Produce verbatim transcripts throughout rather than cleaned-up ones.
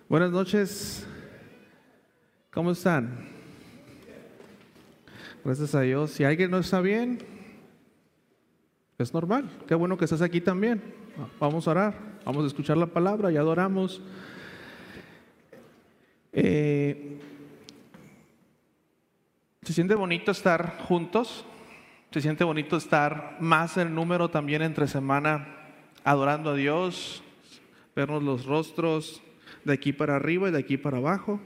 Buenas noches, ¿cómo están? Gracias a Dios. Si alguien no está bien, es normal. Qué bueno que estás aquí también. Vamos a orar, vamos a escuchar la palabra y adoramos. Eh, se siente bonito estar juntos, se siente bonito estar más en número también entre semana adorando a Dios, vernos los rostros de aquí para arriba y de aquí para abajo.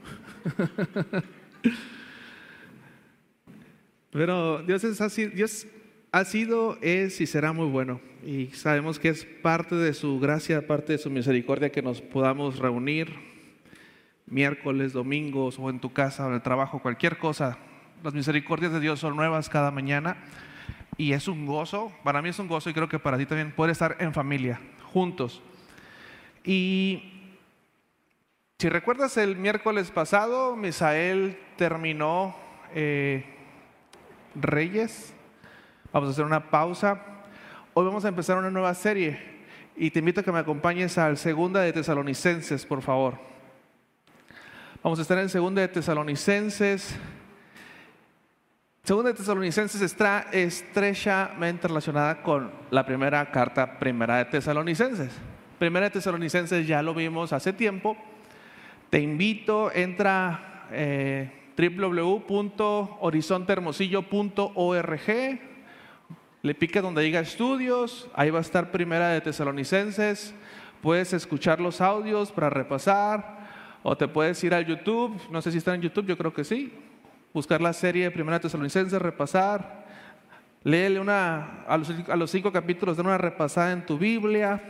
Pero Dios, es así, Dios ha sido, es y será muy bueno. Y sabemos que es parte de su gracia, parte de su misericordia que nos podamos reunir miércoles, domingos o en tu casa o en el trabajo, cualquier cosa. Las misericordias de Dios son nuevas cada mañana y es un gozo. Para mí es un gozo y creo que para ti también poder estar en familia, juntos. Y si recuerdas, el miércoles pasado Misael terminó eh, Reyes. Vamos a hacer una pausa. Hoy vamos a empezar una nueva serie y te invito a que me acompañes al Segunda de Tesalonicenses, por favor. Vamos a estar en Segunda de Tesalonicenses. Segunda de Tesalonicenses está estrechamente relacionada con la primera carta, Primera de Tesalonicenses. Primera de Tesalonicenses ya lo vimos hace tiempo. Te invito, entra eh, doble u doble u doble u punto horizonte hermosillo punto org, le pica donde diga estudios, ahí va a estar Primera de Tesalonicenses, puedes escuchar los audios para repasar, o te puedes ir al YouTube, no sé si está en YouTube, yo creo que sí, buscar la serie de Primera de Tesalonicenses, repasar, léele una, a los, a los cinco capítulos, dar una repasada en tu Biblia.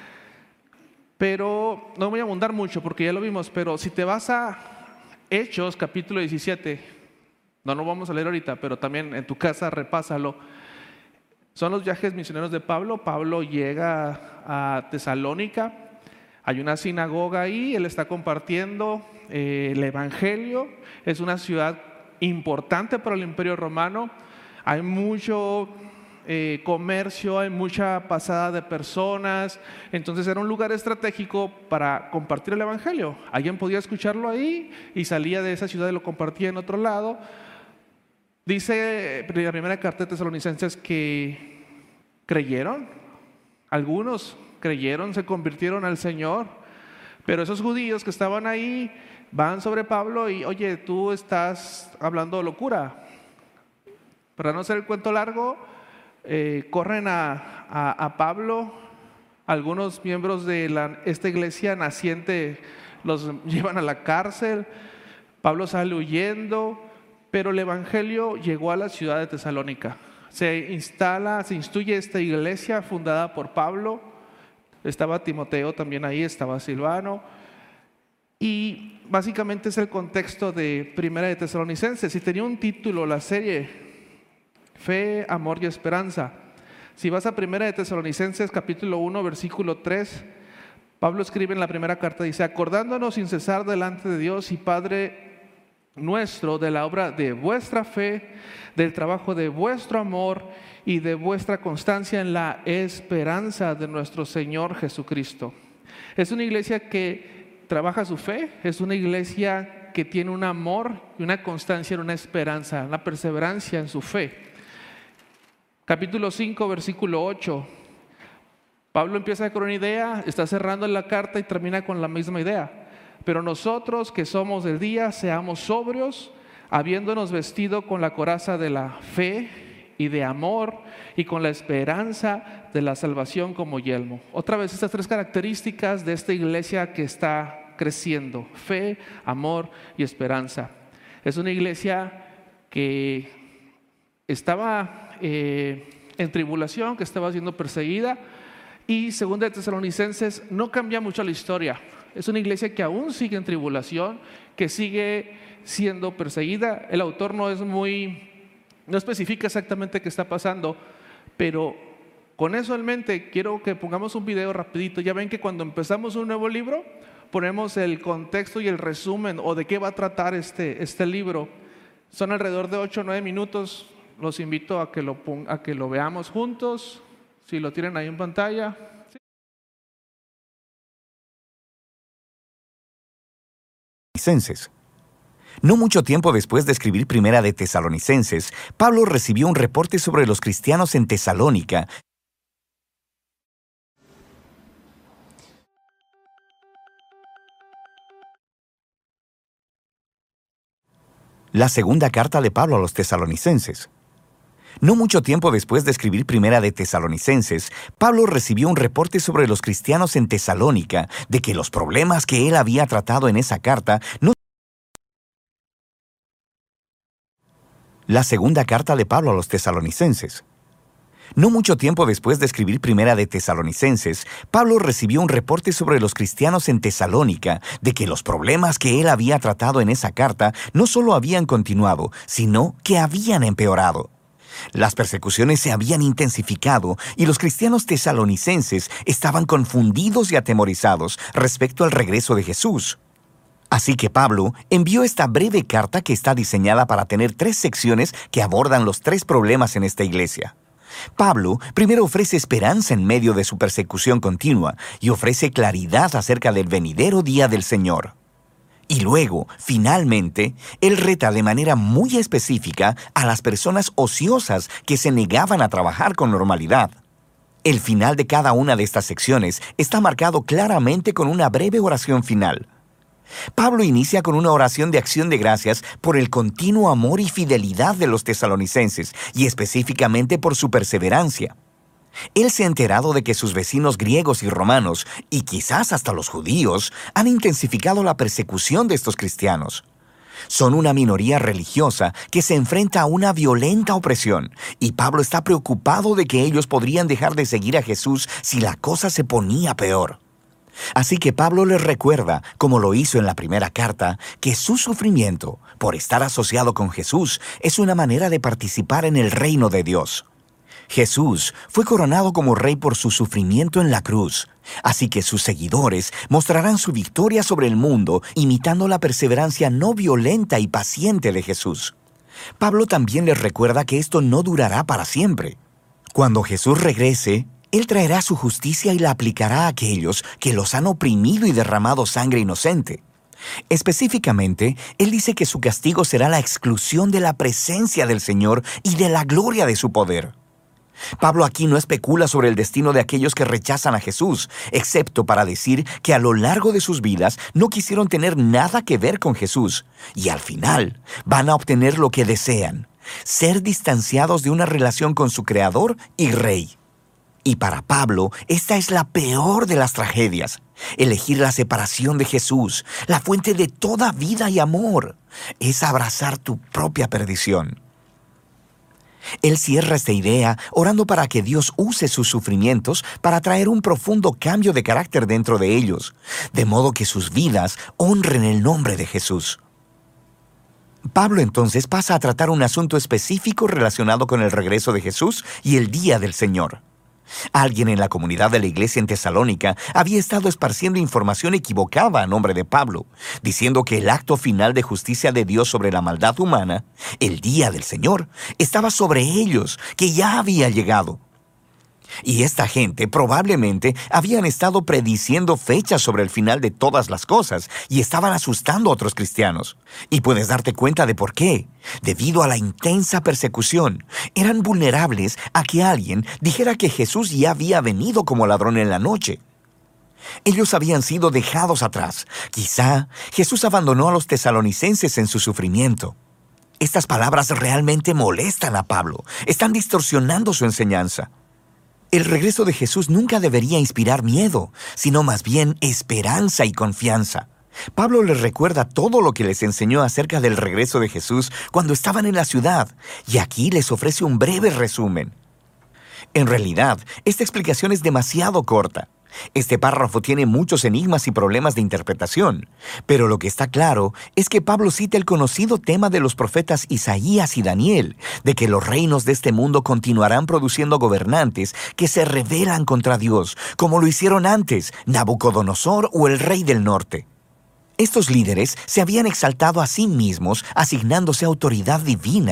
Pero no voy a abundar mucho porque ya lo vimos, pero si te vas a Hechos capítulo diecisiete, no lo vamos a leer ahorita, pero también en tu casa repásalo. Son los viajes misioneros de Pablo. Pablo llega a Tesalónica, hay una sinagoga ahí, él está compartiendo eh, el evangelio. Es una ciudad importante para el Imperio Romano, hay mucho Eh, comercio, hay mucha pasada de personas, entonces era un lugar estratégico para compartir el evangelio. Alguien podía escucharlo ahí y salía de esa ciudad y lo compartía en otro lado. Dice la primera carta de Tesalonicenses que creyeron, algunos creyeron, se convirtieron al Señor, pero esos judíos que estaban ahí van sobre Pablo y oye, tú estás hablando locura. Para no hacer el cuento largo, Eh, corren a, a, a Pablo, algunos miembros de la, esta iglesia naciente los llevan a la cárcel, Pablo sale huyendo, pero el evangelio llegó a la ciudad de Tesalónica, se instala, se instituye esta iglesia fundada por Pablo, estaba Timoteo también ahí, estaba Silvano, y básicamente es el contexto de Primera de Tesalonicenses. Y tenía un título la serie: Fe, amor y esperanza. Si vas a Primera de Tesalonicenses capítulo uno versículo tres, Pablo escribe en la primera carta, dice: acordándonos sin cesar delante de Dios y Padre nuestro de la obra de vuestra fe, del trabajo de vuestro amor y de vuestra constancia en la esperanza de nuestro Señor Jesucristo. Es una iglesia que trabaja su fe, es una iglesia que tiene un amor y una constancia en una esperanza, una perseverancia en su fe. Capítulo cinco, versículo ocho. Pablo empieza con una idea, está cerrando la carta y termina con la misma idea. Pero nosotros que somos del día, seamos sobrios, habiéndonos vestido con la coraza de la fe y de amor y con la esperanza de la salvación como yelmo. Otra vez estas tres características de esta iglesia que está creciendo: fe, amor y esperanza. Es una iglesia que estaba Eh, en tribulación, que estaba siendo perseguida, y Segunda de Tesalonicenses no cambia mucho la historia. Es una iglesia que aún sigue en tribulación, que sigue siendo perseguida. El autor no es muy, no especifica exactamente qué está pasando, pero con eso en mente quiero que pongamos un video rapidito. Ya ven que cuando empezamos un nuevo libro ponemos el contexto y el resumen o de qué va a tratar este, este libro. Son alrededor de ocho o nueve minutos. Los invito a que lo, a que lo veamos juntos, si lo tienen ahí en pantalla. Tesalonicenses. No mucho tiempo después de escribir Primera de Tesalonicenses, Pablo recibió un reporte sobre los cristianos en Tesalónica. La segunda carta de Pablo a los tesalonicenses. No mucho tiempo después de escribir Primera de Tesalonicenses, Pablo recibió un reporte sobre los cristianos en Tesalónica de que los problemas que él había tratado en esa carta no... La segunda carta de Pablo a los tesalonicenses. No mucho tiempo después de escribir Primera de Tesalonicenses, Pablo recibió un reporte sobre los cristianos en Tesalónica de que los problemas que él había tratado en esa carta no solo habían continuado, sino que habían empeorado. Las persecuciones se habían intensificado y los cristianos tesalonicenses estaban confundidos y atemorizados respecto al regreso de Jesús. Así que Pablo envió esta breve carta que está diseñada para tener tres secciones que abordan los tres problemas en esta iglesia. Pablo primero ofrece esperanza en medio de su persecución continua y ofrece claridad acerca del venidero día del Señor. Y luego, finalmente, él reta de manera muy específica a las personas ociosas que se negaban a trabajar con normalidad. El final de cada una de estas secciones está marcado claramente con una breve oración final. Pablo inicia con una oración de acción de gracias por el continuo amor y fidelidad de los tesalonicenses y específicamente por su perseverancia. Él se ha enterado de que sus vecinos griegos y romanos, y quizás hasta los judíos, han intensificado la persecución de estos cristianos. Son una minoría religiosa que se enfrenta a una violenta opresión, y Pablo está preocupado de que ellos podrían dejar de seguir a Jesús si la cosa se ponía peor. Así que Pablo les recuerda, como lo hizo en la primera carta, que su sufrimiento, por estar asociado con Jesús, es una manera de participar en el reino de Dios. Jesús fue coronado como rey por su sufrimiento en la cruz, así que sus seguidores mostrarán su victoria sobre el mundo imitando la perseverancia no violenta y paciente de Jesús. Pablo también les recuerda que esto no durará para siempre. Cuando Jesús regrese, Él traerá su justicia y la aplicará a aquellos que los han oprimido y derramado sangre inocente. Específicamente, Él dice que su castigo será la exclusión de la presencia del Señor y de la gloria de su poder. Pablo aquí no especula sobre el destino de aquellos que rechazan a Jesús, excepto para decir que a lo largo de sus vidas no quisieron tener nada que ver con Jesús, y al final van a obtener lo que desean, ser distanciados de una relación con su Creador y Rey. Y para Pablo, esta es la peor de las tragedias, elegir la separación de Jesús, la fuente de toda vida y amor, es abrazar tu propia perdición. Él cierra esta idea orando para que Dios use sus sufrimientos para traer un profundo cambio de carácter dentro de ellos, de modo que sus vidas honren el nombre de Jesús. Pablo entonces pasa a tratar un asunto específico relacionado con el regreso de Jesús y el día del Señor. Alguien en la comunidad de la iglesia en Tesalónica había estado esparciendo información equivocada a nombre de Pablo, diciendo que el acto final de justicia de Dios sobre la maldad humana, el día del Señor, estaba sobre ellos, que ya había llegado. Y esta gente probablemente habían estado prediciendo fechas sobre el final de todas las cosas y estaban asustando a otros cristianos. Y puedes darte cuenta de por qué. Debido a la intensa persecución, eran vulnerables a que alguien dijera que Jesús ya había venido como ladrón en la noche. Ellos habían sido dejados atrás. Quizá Jesús abandonó a los tesalonicenses en su sufrimiento. Estas palabras realmente molestan a Pablo. Están distorsionando su enseñanza. El regreso de Jesús nunca debería inspirar miedo, sino más bien esperanza y confianza. Pablo les recuerda todo lo que les enseñó acerca del regreso de Jesús cuando estaban en la ciudad, y aquí les ofrece un breve resumen. En realidad, esta explicación es demasiado corta. Este párrafo tiene muchos enigmas y problemas de interpretación, pero lo que está claro es que Pablo cita el conocido tema de los profetas Isaías y Daniel, de que los reinos de este mundo continuarán produciendo gobernantes que se rebelan contra Dios, como lo hicieron antes Nabucodonosor o el rey del norte. Estos líderes se habían exaltado a sí mismos, asignándose autoridad divina.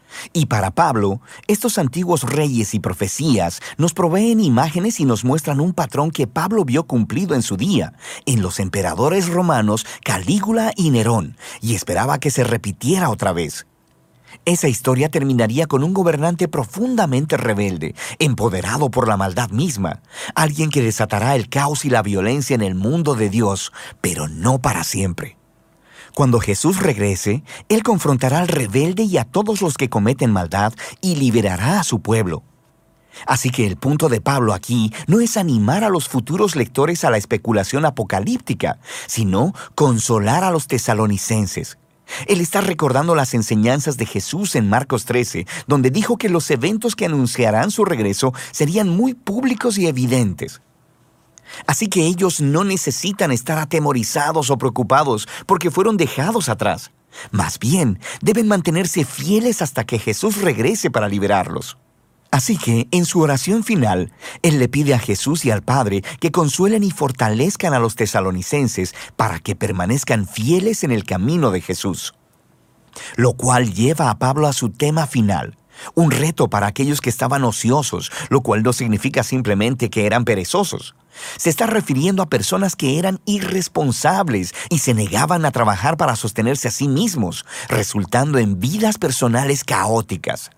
Y para Pablo, estos antiguos reyes y profecías nos proveen imágenes y nos muestran un patrón que Pablo vio cumplido en su día, en los emperadores romanos Calígula y Nerón, y esperaba que se repitiera otra vez. Esa historia terminaría con un gobernante profundamente rebelde, empoderado por la maldad misma, alguien que desatará el caos y la violencia en el mundo de Dios, pero no para siempre. Cuando Jesús regrese, Él confrontará al rebelde y a todos los que cometen maldad y liberará a su pueblo. Así que el punto de Pablo aquí no es animar a los futuros lectores a la especulación apocalíptica, sino consolar a los tesalonicenses. Él está recordando las enseñanzas de Jesús en Marcos trece, donde dijo que los eventos que anunciarán su regreso serían muy públicos y evidentes. Así que ellos no necesitan estar atemorizados o preocupados porque fueron dejados atrás. Más bien, deben mantenerse fieles hasta que Jesús regrese para liberarlos. Así que, en su oración final, Él le pide a Jesús y al Padre que consuelen y fortalezcan a los tesalonicenses para que permanezcan fieles en el camino de Jesús. Lo cual lleva a Pablo a su tema final, un reto para aquellos que estaban ociosos, lo cual no significa simplemente que eran perezosos. Se está refiriendo a personas que eran irresponsables y se negaban a trabajar para sostenerse a sí mismos, resultando en vidas personales caóticas.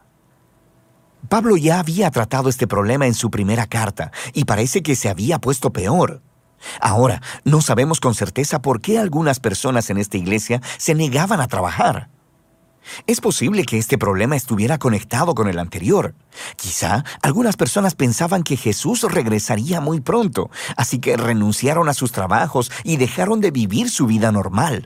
Pablo ya había tratado este problema en su primera carta y parece que se había puesto peor. Ahora, no sabemos con certeza por qué algunas personas en esta iglesia se negaban a trabajar. Es posible que este problema estuviera conectado con el anterior. Quizá algunas personas pensaban que Jesús regresaría muy pronto, así que renunciaron a sus trabajos y dejaron de vivir su vida normal.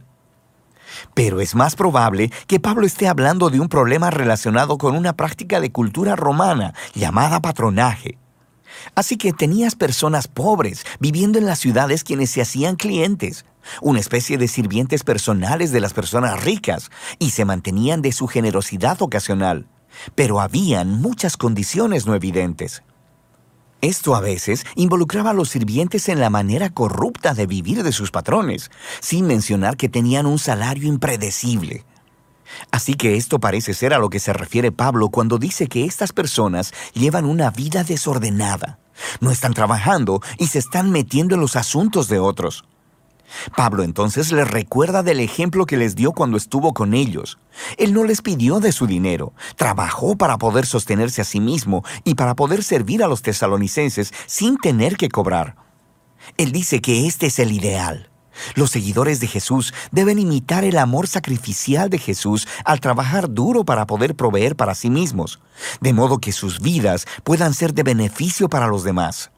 Pero es más probable que Pablo esté hablando de un problema relacionado con una práctica de cultura romana llamada patronaje. Así que tenías personas pobres viviendo en las ciudades quienes se hacían clientes, una especie de sirvientes personales de las personas ricas, y se mantenían de su generosidad ocasional. Pero habían muchas condiciones no evidentes. Esto a veces involucraba a los sirvientes en la manera corrupta de vivir de sus patrones, sin mencionar que tenían un salario impredecible. Así que esto parece ser a lo que se refiere Pablo cuando dice que estas personas llevan una vida desordenada. No están trabajando y se están metiendo en los asuntos de otros. Pablo entonces les recuerda del ejemplo que les dio cuando estuvo con ellos. Él no les pidió de su dinero, trabajó para poder sostenerse a sí mismo y para poder servir a los tesalonicenses sin tener que cobrar. Él dice que este es el ideal. Los seguidores de Jesús deben imitar el amor sacrificial de Jesús al trabajar duro para poder proveer para sí mismos, de modo que sus vidas puedan ser de beneficio para los demás.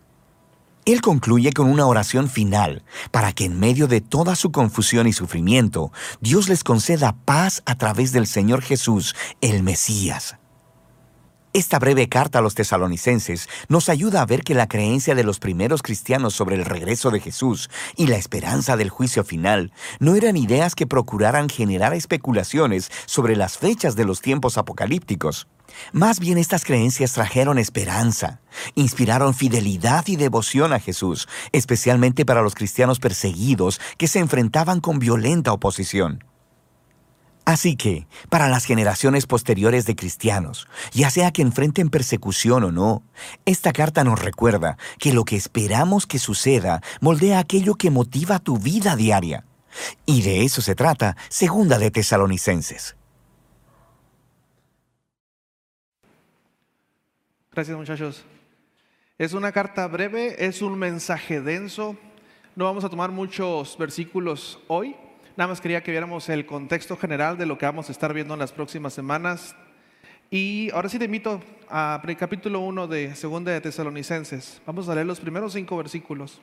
Él concluye con una oración final para que en medio de toda su confusión y sufrimiento, Dios les conceda paz a través del Señor Jesús, el Mesías. Esta breve carta a los tesalonicenses nos ayuda a ver que la creencia de los primeros cristianos sobre el regreso de Jesús y la esperanza del juicio final no eran ideas que procuraran generar especulaciones sobre las fechas de los tiempos apocalípticos. Más bien estas creencias trajeron esperanza, inspiraron fidelidad y devoción a Jesús, especialmente para los cristianos perseguidos que se enfrentaban con violenta oposición. Así que, para las generaciones posteriores de cristianos, ya sea que enfrenten persecución o no, esta carta nos recuerda que lo que esperamos que suceda moldea aquello que motiva tu vida diaria. Y de eso se trata Segunda de Tesalonicenses. Gracias, muchachos. Es una carta breve, es un mensaje denso. No vamos a tomar muchos versículos hoy. Nada más quería que viéramos el contexto general de lo que vamos a estar viendo en las próximas semanas. Y ahora sí te invito a capítulo uno de Segunda de Tesalonicenses. Vamos a leer los primeros cinco versículos.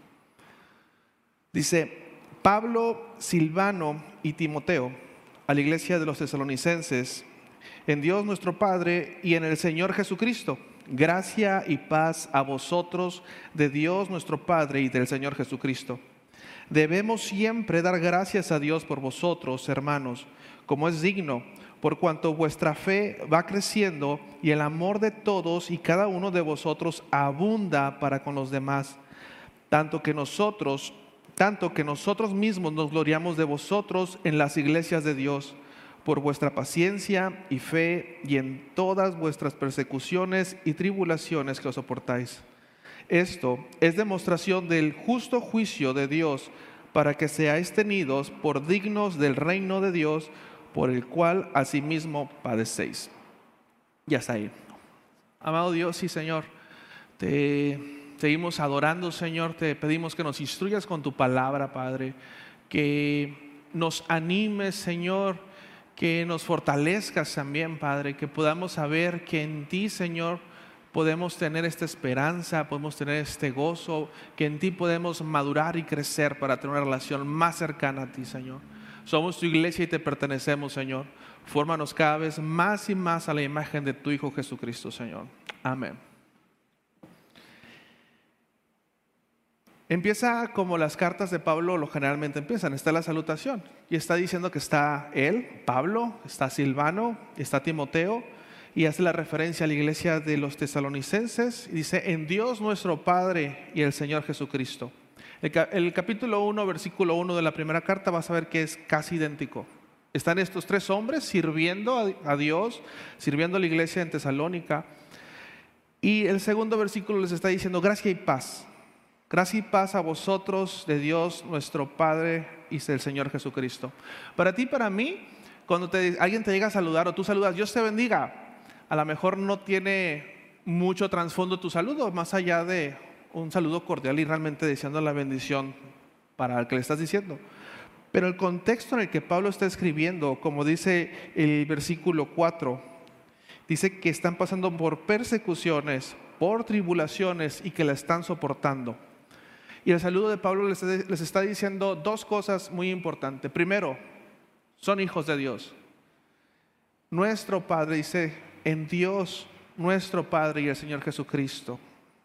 Dice: Pablo, Silvano y Timoteo, a la iglesia de los tesalonicenses, en Dios nuestro Padre y en el Señor Jesucristo, gracia y paz a vosotros de Dios nuestro Padre y del Señor Jesucristo. Debemos siempre dar gracias a Dios por vosotros, hermanos, como es digno, por cuanto vuestra fe va creciendo y el amor de todos y cada uno de vosotros abunda para con los demás, tanto que nosotros, tanto que nosotros mismos nos gloriamos de vosotros en las iglesias de Dios, por vuestra paciencia y fe y en todas vuestras persecuciones y tribulaciones que os soportáis. Esto es demostración del justo juicio de Dios, para que seáis tenidos por dignos del reino de Dios, por el cual asimismo padecéis. Y hasta ahí. Amado Dios y Señor, te seguimos adorando, Señor. Te pedimos que nos instruyas con tu palabra, Padre, que nos animes, Señor, que nos fortalezcas también, Padre, que podamos saber que en ti, Señor, podemos tener esta esperanza, podemos tener este gozo, que en ti podemos madurar y crecer para tener una relación más cercana a ti, Señor. Somos tu iglesia y te pertenecemos, Señor. Fórmanos cada vez más y más a la imagen de tu Hijo Jesucristo, Señor. Amén. Empieza como las cartas de Pablo lo generalmente empiezan. Está la salutación y está diciendo que está él, Pablo, está Silvano, está Timoteo, y hace la referencia a la iglesia de los tesalonicenses y dice: en Dios nuestro Padre y el Señor Jesucristo. El, el capítulo uno, versículo uno de la primera carta, vas a ver que es casi idéntico. Están estos tres hombres sirviendo a, a Dios, sirviendo a la iglesia en Tesalónica, y el segundo versículo les está diciendo: gracia y paz. Gracia y paz a vosotros de Dios nuestro Padre y del Señor Jesucristo. Para ti, para mí, cuando te, alguien te llega a saludar o tú saludas, Dios te bendiga, a lo mejor no tiene mucho trasfondo tu saludo, más allá de un saludo cordial y realmente deseando la bendición para el que le estás diciendo. Pero el contexto en el que Pablo está escribiendo, como dice el versículo cuatro, dice que están pasando por persecuciones, por tribulaciones y que la están soportando. Y el saludo de Pablo les, les está diciendo dos cosas muy importantes. Primero, son hijos de Dios. Nuestro Padre, dice, en Dios, nuestro Padre y el Señor Jesucristo.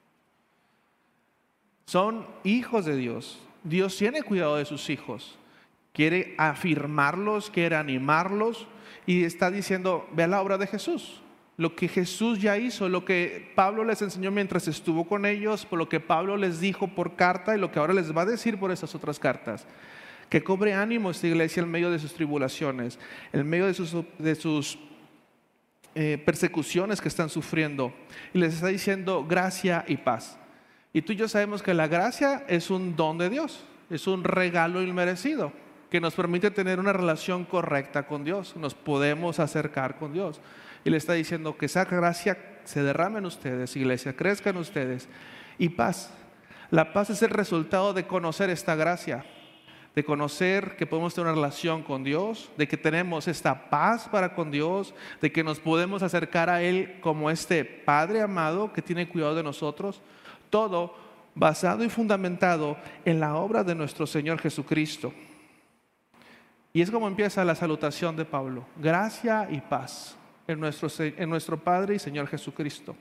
Son hijos de Dios. Dios tiene cuidado de sus hijos. Quiere afirmarlos, quiere animarlos y está diciendo: ve a la obra de Jesús. Lo que Jesús ya hizo, lo que Pablo les enseñó mientras estuvo con ellos, por lo que Pablo les dijo por carta y lo que ahora les va a decir por esas otras cartas. Que cobre ánimo esta iglesia en medio de sus tribulaciones, en medio de sus, de sus eh, persecuciones que están sufriendo. Y les está diciendo gracia y paz. Y tú y yo sabemos que la gracia es un don de Dios, es un regalo inmerecido que nos permite tener una relación correcta con Dios. Nos podemos acercar con Dios. Y le está diciendo que esa gracia se derrame en ustedes, iglesia, crezca en ustedes. Y paz. La paz es el resultado de conocer esta gracia, de conocer que podemos tener una relación con Dios, de que tenemos esta paz para con Dios, de que nos podemos acercar a Él como este Padre amado que tiene cuidado de nosotros. Todo basado y fundamentado en la obra de nuestro Señor Jesucristo. Y es como empieza la salutación de Pablo: gracia y paz en nuestro, en nuestro Padre y Señor Jesucristo.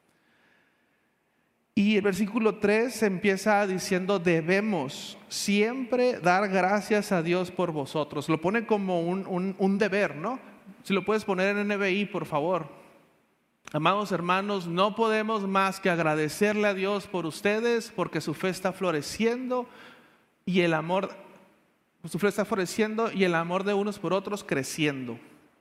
Y el versículo tres empieza diciendo: debemos siempre dar gracias a Dios por vosotros. Lo pone como un, un, un deber, ¿no? Si lo puedes poner en N B I, por favor. Amados hermanos, no podemos más que agradecerle a Dios por ustedes, porque su fe está floreciendo y el amor, su fe está floreciendo y el amor de unos por otros creciendo.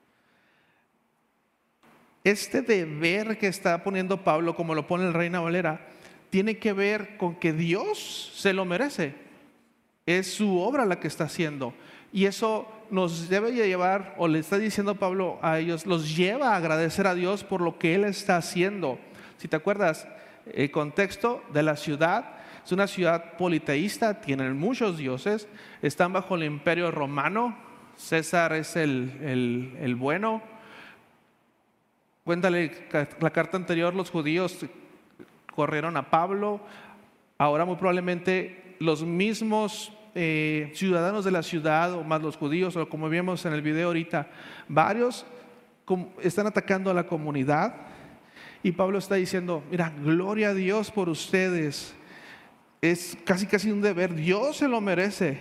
Este deber que está poniendo Pablo, como lo pone el Reina Valera, tiene que ver con que Dios se lo merece. Es su obra la que está haciendo. Y eso nos debe llevar, o le está diciendo Pablo a ellos, los lleva a agradecer a Dios por lo que Él está haciendo. Si te acuerdas, el contexto de la ciudad, es una ciudad politeísta, tienen muchos dioses, están bajo el imperio romano, César es el, el, el bueno. Cuéntale la carta anterior, los judíos corrieron a Pablo, ahora muy probablemente los mismos eh, ciudadanos de la ciudad, o más los judíos, o como vimos en el video ahorita, varios están atacando a la comunidad, y Pablo está diciendo: mira, gloria a Dios por ustedes, es casi casi un deber, Dios se lo merece,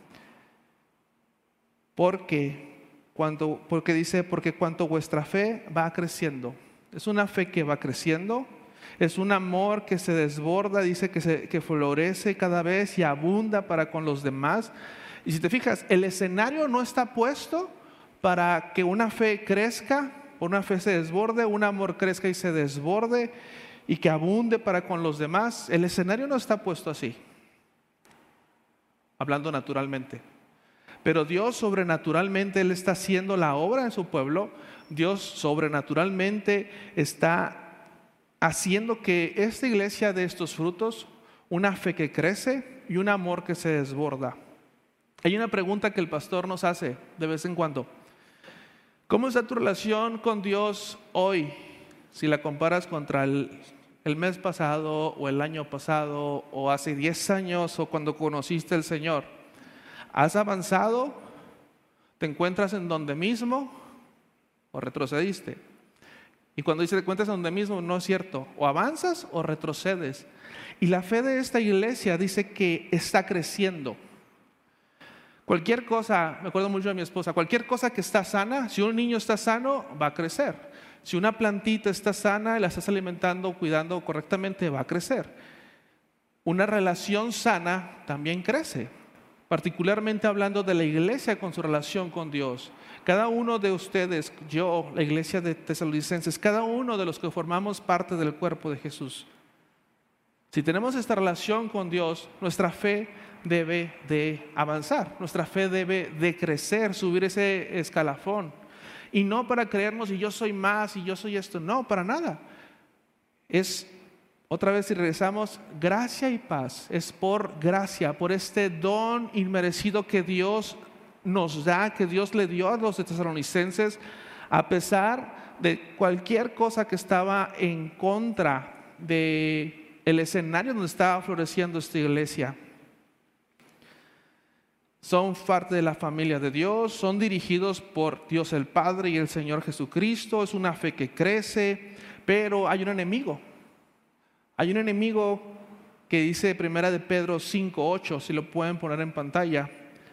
porque Cuanto, porque dice, porque cuanto vuestra fe va creciendo. Es una fe que va creciendo, es un amor que se desborda, dice que, se, que florece cada vez y abunda para con los demás. Y si te fijas, el escenario no está puesto para que una fe crezca, una fe se desborde, un amor crezca y se desborde y que abunde para con los demás. El escenario no está puesto así, hablando naturalmente. Pero Dios sobrenaturalmente, Él está haciendo la obra en su pueblo. Dios sobrenaturalmente está haciendo que esta iglesia dé estos frutos, una fe que crece y un amor que se desborda. Hay una pregunta que el pastor nos hace de vez en cuando. ¿Cómo está tu relación con Dios hoy? Si la comparas contra el, el mes pasado o el año pasado o hace diez años o cuando conociste al Señor. ¿Has avanzado? ¿Te encuentras en donde mismo o retrocediste? Y cuando dice te encuentras en donde mismo, no es cierto. O avanzas o retrocedes. Y la fe de esta iglesia dice que está creciendo. Cualquier cosa, me acuerdo mucho de mi esposa, cualquier cosa que está sana, si un niño está sano, va a crecer. Si una plantita está sana y la estás alimentando, cuidando correctamente, va a crecer. Una relación sana también crece, particularmente hablando de la iglesia con su relación con Dios. Cada uno de ustedes, yo, la iglesia de Tesalonicenses, cada uno de los que formamos parte del cuerpo de Jesús. Si tenemos esta relación con Dios, nuestra fe debe de avanzar, nuestra fe debe de crecer, subir ese escalafón. Y no para creernos y yo soy más y yo soy esto, no, para nada. Es, otra vez si regresamos, gracia y paz, es por gracia, por este don inmerecido que Dios nos da, que Dios le dio a los tesalonicenses, a pesar de cualquier cosa que estaba en contra de el escenario donde estaba floreciendo esta iglesia. Son parte de la familia de Dios, son dirigidos por Dios el Padre y el Señor Jesucristo. Es una fe que crece, pero hay un enemigo. Hay un enemigo que dice primera de Pedro cinco ocho, si lo pueden poner en pantalla.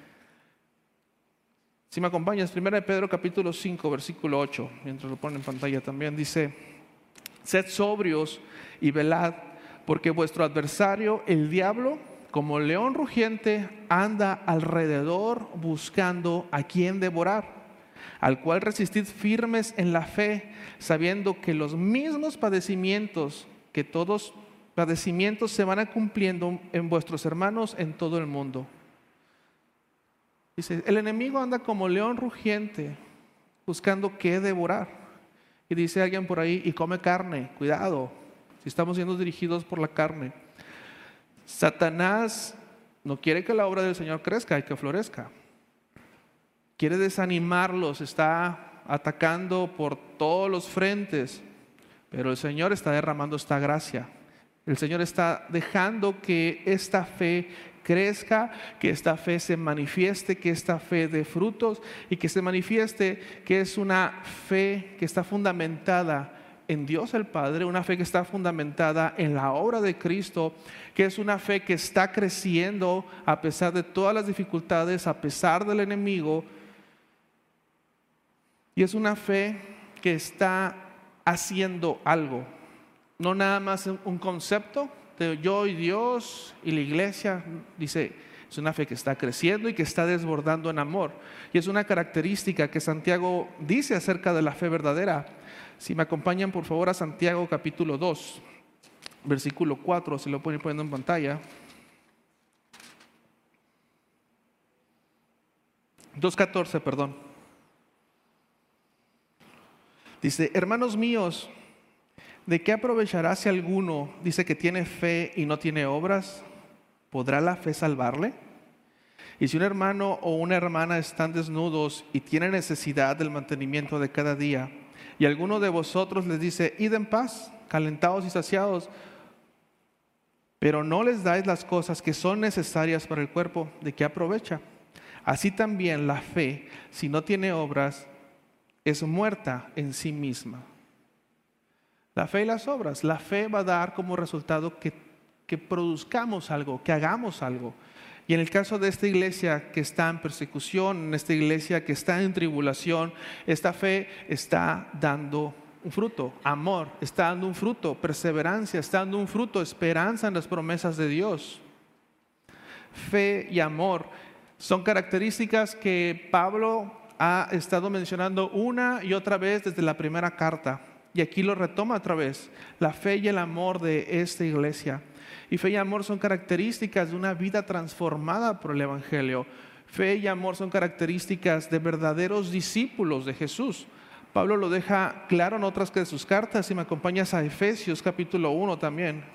Si me acompañas, primera de Pedro capítulo cinco, versículo ocho, mientras lo ponen en pantalla también, dice: sed sobrios y velad, porque vuestro adversario, el diablo, como león rugiente, anda alrededor buscando a quien devorar, al cual resistid firmes en la fe, sabiendo que los mismos padecimientos, que todos padecimientos se van a cumpliendo en vuestros hermanos en todo el mundo. Dice, el enemigo anda como león rugiente, buscando qué devorar. Y dice alguien por ahí, y come carne, cuidado, si estamos siendo dirigidos por la carne. Satanás no quiere que la obra del Señor crezca y que florezca. Quiere desanimarlos, está atacando por todos los frentes, pero el Señor está derramando esta gracia. El Señor está dejando que esta fe crezca, que esta fe se manifieste, que esta fe dé frutos y que se manifieste que es una fe que está fundamentada en Dios el Padre, una fe que está fundamentada en la obra de Cristo, que es una fe que está creciendo a pesar de todas las dificultades, a pesar del enemigo, y es una fe que está haciendo algo, no nada más un concepto de yo y Dios y la iglesia. Dice, es una fe que está creciendo y que está desbordando en amor, y es una característica que Santiago dice acerca de la fe verdadera. Si me acompañan por favor a Santiago capítulo dos, versículo cuatro, si lo pueden ir poniendo en pantalla. dos catorce, perdón. Dice, hermanos míos, ¿de qué aprovechará si alguno dice que tiene fe y no tiene obras? ¿Podrá la fe salvarle? Y si un hermano o una hermana están desnudos y tienen necesidad del mantenimiento de cada día, y alguno de vosotros les dice, id en paz, calentados y saciados, pero no les dais las cosas que son necesarias para el cuerpo, ¿de qué aprovecha? Así también la fe, si no tiene obras, es muerta en sí misma. La fe y las obras. La fe va a dar como resultado que, que produzcamos algo, que hagamos algo. Y en el caso de esta iglesia que está en persecución, en esta iglesia que está en tribulación, esta fe está dando un fruto, amor, está dando un fruto, perseverancia, está dando un fruto, esperanza en las promesas de Dios. Fe y amor son características que Pablo ha estado mencionando una y otra vez desde la primera carta. Y aquí lo retoma otra vez, la fe y el amor de esta iglesia. Y fe y amor son características de una vida transformada por el Evangelio. Fe y amor son características de verdaderos discípulos de Jesús. Pablo lo deja claro en otras de sus cartas. Si me acompañas a Efesios capítulo uno también.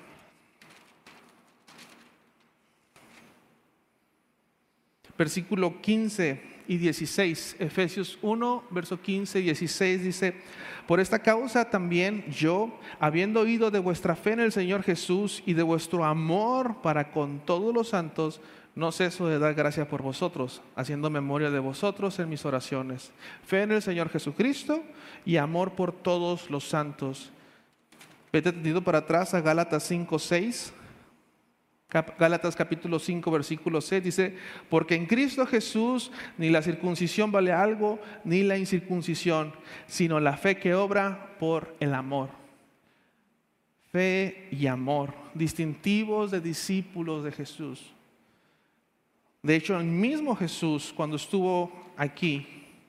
Versículo quince y dieciséis. Efesios uno, verso quince y dieciséis dice: por esta causa también yo, habiendo oído de vuestra fe en el Señor Jesús y de vuestro amor para con todos los santos, no ceso de dar gracias por vosotros, haciendo memoria de vosotros en mis oraciones. Fe en el Señor Jesucristo y amor por todos los santos. Vete tendido para atrás a Gálatas cinco, seis. Gálatas capítulo cinco, versículo seis dice: porque en Cristo Jesús ni la circuncisión vale algo, ni la incircuncisión, sino la fe que obra por el amor. Fe y amor, distintivos de discípulos de Jesús. De hecho, el mismo Jesús, cuando estuvo aquí,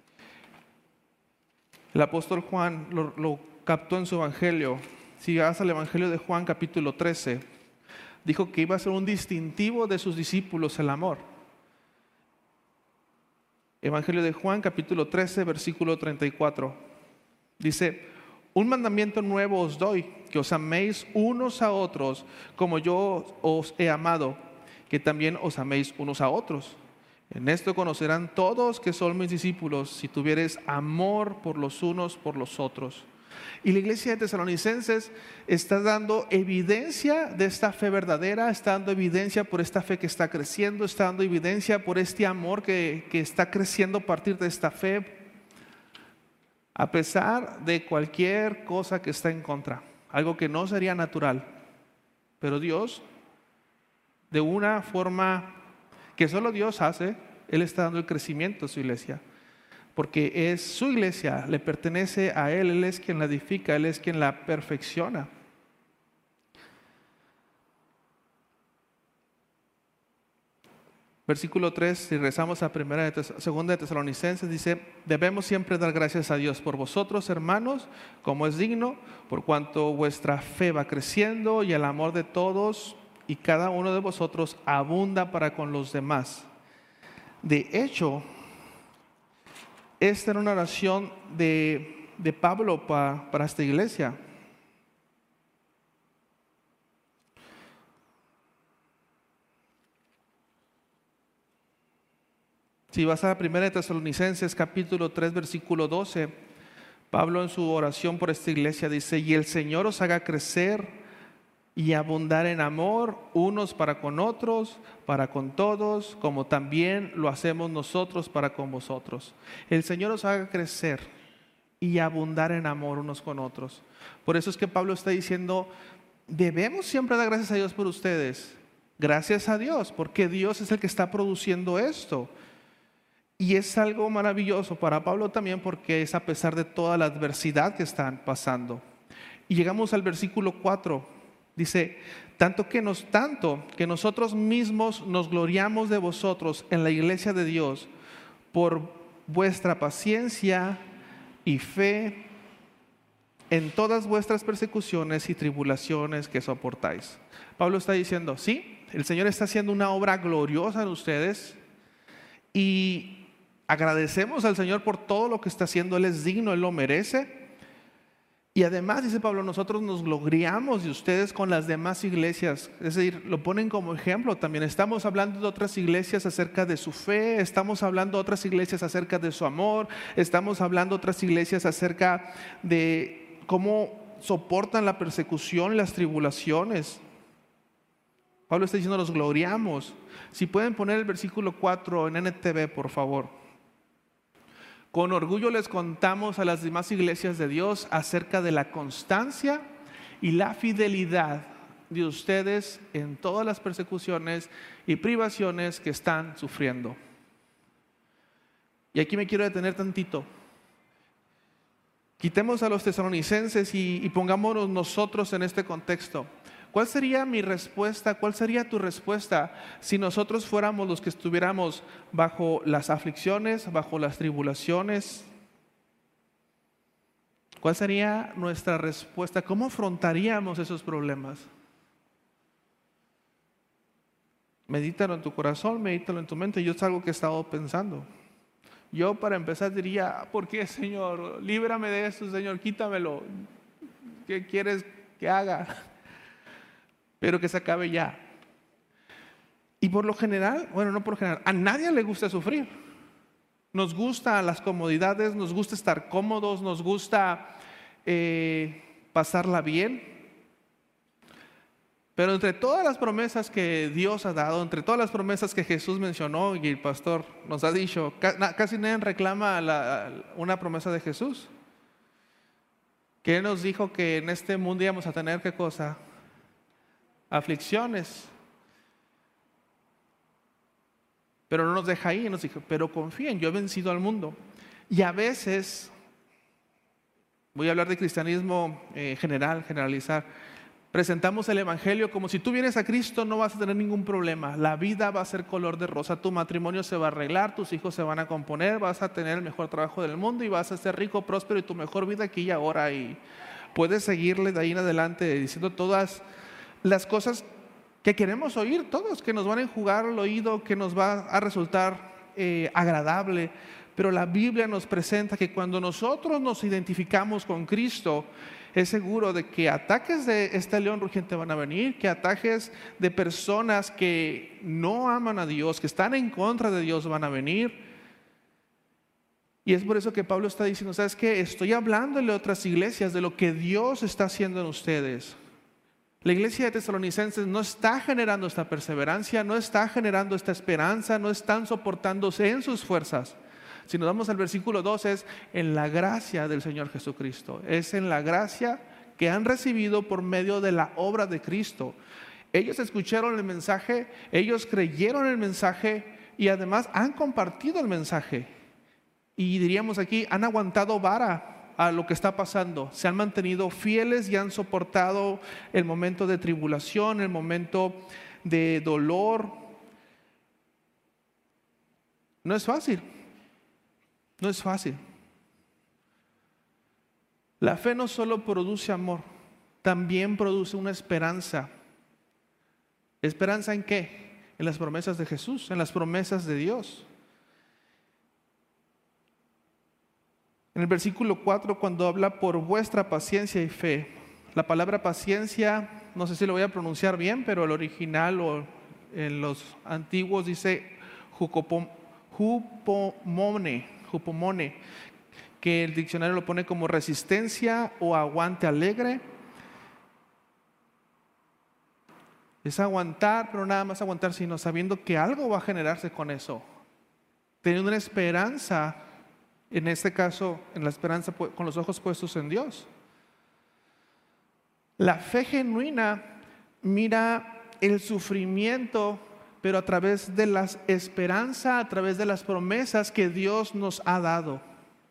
el apóstol Juan lo, lo captó en su evangelio. Si vas al evangelio de Juan capítulo trece, dijo que iba a ser un distintivo de sus discípulos el amor. Evangelio de Juan capítulo trece, versículo treinta y cuatro. Dice: un mandamiento nuevo os doy, que os améis unos a otros como yo os he amado, que también os améis unos a otros. En esto conocerán todos que son mis discípulos, si tuviereis amor por los unos por los otros. Y la iglesia de Tesalonicenses está dando evidencia de esta fe verdadera, está dando evidencia por esta fe que está creciendo, está dando evidencia por este amor que, que está creciendo a partir de esta fe, a pesar de cualquier cosa que está en contra, algo que no sería natural. Pero Dios, de una forma que solo Dios hace, Él está dando el crecimiento a su iglesia. Porque es su iglesia, le pertenece a Él, Él es quien la edifica, Él es quien la perfecciona. Versículo tres, si rezamos a primera de Tes- segunda de Tesalonicenses, dice: debemos siempre dar gracias a Dios por vosotros, hermanos, como es digno, por cuanto vuestra fe va creciendo y el amor de todos y cada uno de vosotros abunda para con los demás. De hecho, esta era una oración de, de Pablo pa, para esta iglesia. Si vas a primera de Tesalonicenses capítulo tres, versículo doce, Pablo en su oración por esta iglesia dice: y el Señor os haga crecer y abundar en amor unos para con otros, para con todos, como también lo hacemos nosotros para con vosotros. El Señor os haga crecer y abundar en amor unos con otros. Por eso es que Pablo está diciendo: debemos siempre dar gracias a Dios por ustedes. Gracias a Dios, porque Dios es el que está produciendo esto. Y es algo maravilloso para Pablo también, porque es a pesar de toda la adversidad que están pasando. Y llegamos al versículo cuatro. Dice: tanto que, nos, tanto que nosotros mismos nos gloriamos de vosotros en la iglesia de Dios por vuestra paciencia y fe en todas vuestras persecuciones y tribulaciones que soportáis. Pablo está diciendo: sí, el Señor está haciendo una obra gloriosa en ustedes y agradecemos al Señor por todo lo que está haciendo. Él es digno, Él lo merece. Y además, dice Pablo, nosotros nos gloriamos de ustedes con las demás iglesias. Es decir, lo ponen como ejemplo también. Estamos hablando de otras iglesias acerca de su fe, estamos hablando de otras iglesias acerca de su amor, estamos hablando de otras iglesias acerca de cómo soportan la persecución y las tribulaciones. Pablo está diciendo: nos gloriamos. Si pueden poner el versículo cuatro en N T V, por favor. Con orgullo les contamos a las demás iglesias de Dios acerca de la constancia y la fidelidad de ustedes en todas las persecuciones y privaciones que están sufriendo. Y aquí me quiero detener tantito. Quitemos a los tesalonicenses y, y pongámonos nosotros en este contexto. ¿Cuál sería mi respuesta? ¿Cuál sería tu respuesta si nosotros fuéramos los que estuviéramos bajo las aflicciones, bajo las tribulaciones? ¿Cuál sería nuestra respuesta? ¿Cómo afrontaríamos esos problemas? Medítalo en tu corazón, medítalo en tu mente. Yo es algo que he estado pensando. Yo para empezar diría, ¿por qué, Señor? Líbrame de esto, Señor, quítamelo. ¿Qué quieres que haga? Pero que se acabe ya. Y por lo general, bueno, no por lo general, a nadie le gusta sufrir. Nos gustan las comodidades, nos gusta estar cómodos, nos gusta eh, pasarla bien. Pero entre todas las promesas que Dios ha dado, entre todas las promesas que Jesús mencionó y el pastor nos ha dicho, casi nadie reclama la, una promesa de Jesús. Que Él nos dijo que en este mundo íbamos a tener, ¿qué cosa? Aflicciones. Pero no nos deja ahí, nos dijo, pero confíen, yo he vencido al mundo. Y a veces, voy a hablar de cristianismo eh, general, generalizar, presentamos el evangelio como si tú vienes a Cristo no vas a tener ningún problema, la vida va a ser color de rosa, tu matrimonio se va a arreglar, tus hijos se van a componer, vas a tener el mejor trabajo del mundo y vas a ser rico, próspero y tu mejor vida aquí y ahora. Y puedes seguirle de ahí en adelante diciendo todas las cosas que queremos oír todos, que nos van a enjugar el oído, que nos va a resultar eh, agradable. Pero la Biblia nos presenta que cuando nosotros nos identificamos con Cristo, es seguro de que ataques de este león rugiente van a venir, que ataques de personas que no aman a Dios, que están en contra de Dios van a venir. Y es por eso que Pablo está diciendo, ¿sabes qué? Estoy hablándole a otras iglesias de lo que Dios está haciendo en ustedes. La iglesia de Tesalonicenses no está generando esta perseverancia, no está generando esta esperanza, no están soportándose en sus fuerzas. Si nos vamos al versículo dos, es en la gracia del Señor Jesucristo. Es en la gracia que han recibido por medio de la obra de Cristo. Ellos escucharon el mensaje, ellos creyeron el mensaje y además han compartido el mensaje. Y diríamos aquí, han aguantado vara a lo que está pasando. Se han mantenido fieles y han soportado el momento de tribulación, el momento de dolor. No es fácil. No es fácil. La fe no solo produce amor, también produce una esperanza. ¿Esperanza en qué? En las promesas de Jesús, en las promesas de Dios. En el versículo cuatro, cuando habla por vuestra paciencia y fe, la palabra paciencia, no sé si lo voy a pronunciar bien, pero el original o en los antiguos dice jupomone. Jupomone, que el diccionario lo pone como resistencia o aguante alegre. Es aguantar, pero nada más aguantar, sino sabiendo que algo va a generarse con eso. Teniendo una esperanza, en este caso, en la esperanza con los ojos puestos en Dios. La fe genuina mira el sufrimiento, pero a través de la esperanza, a través de las promesas que Dios nos ha dado.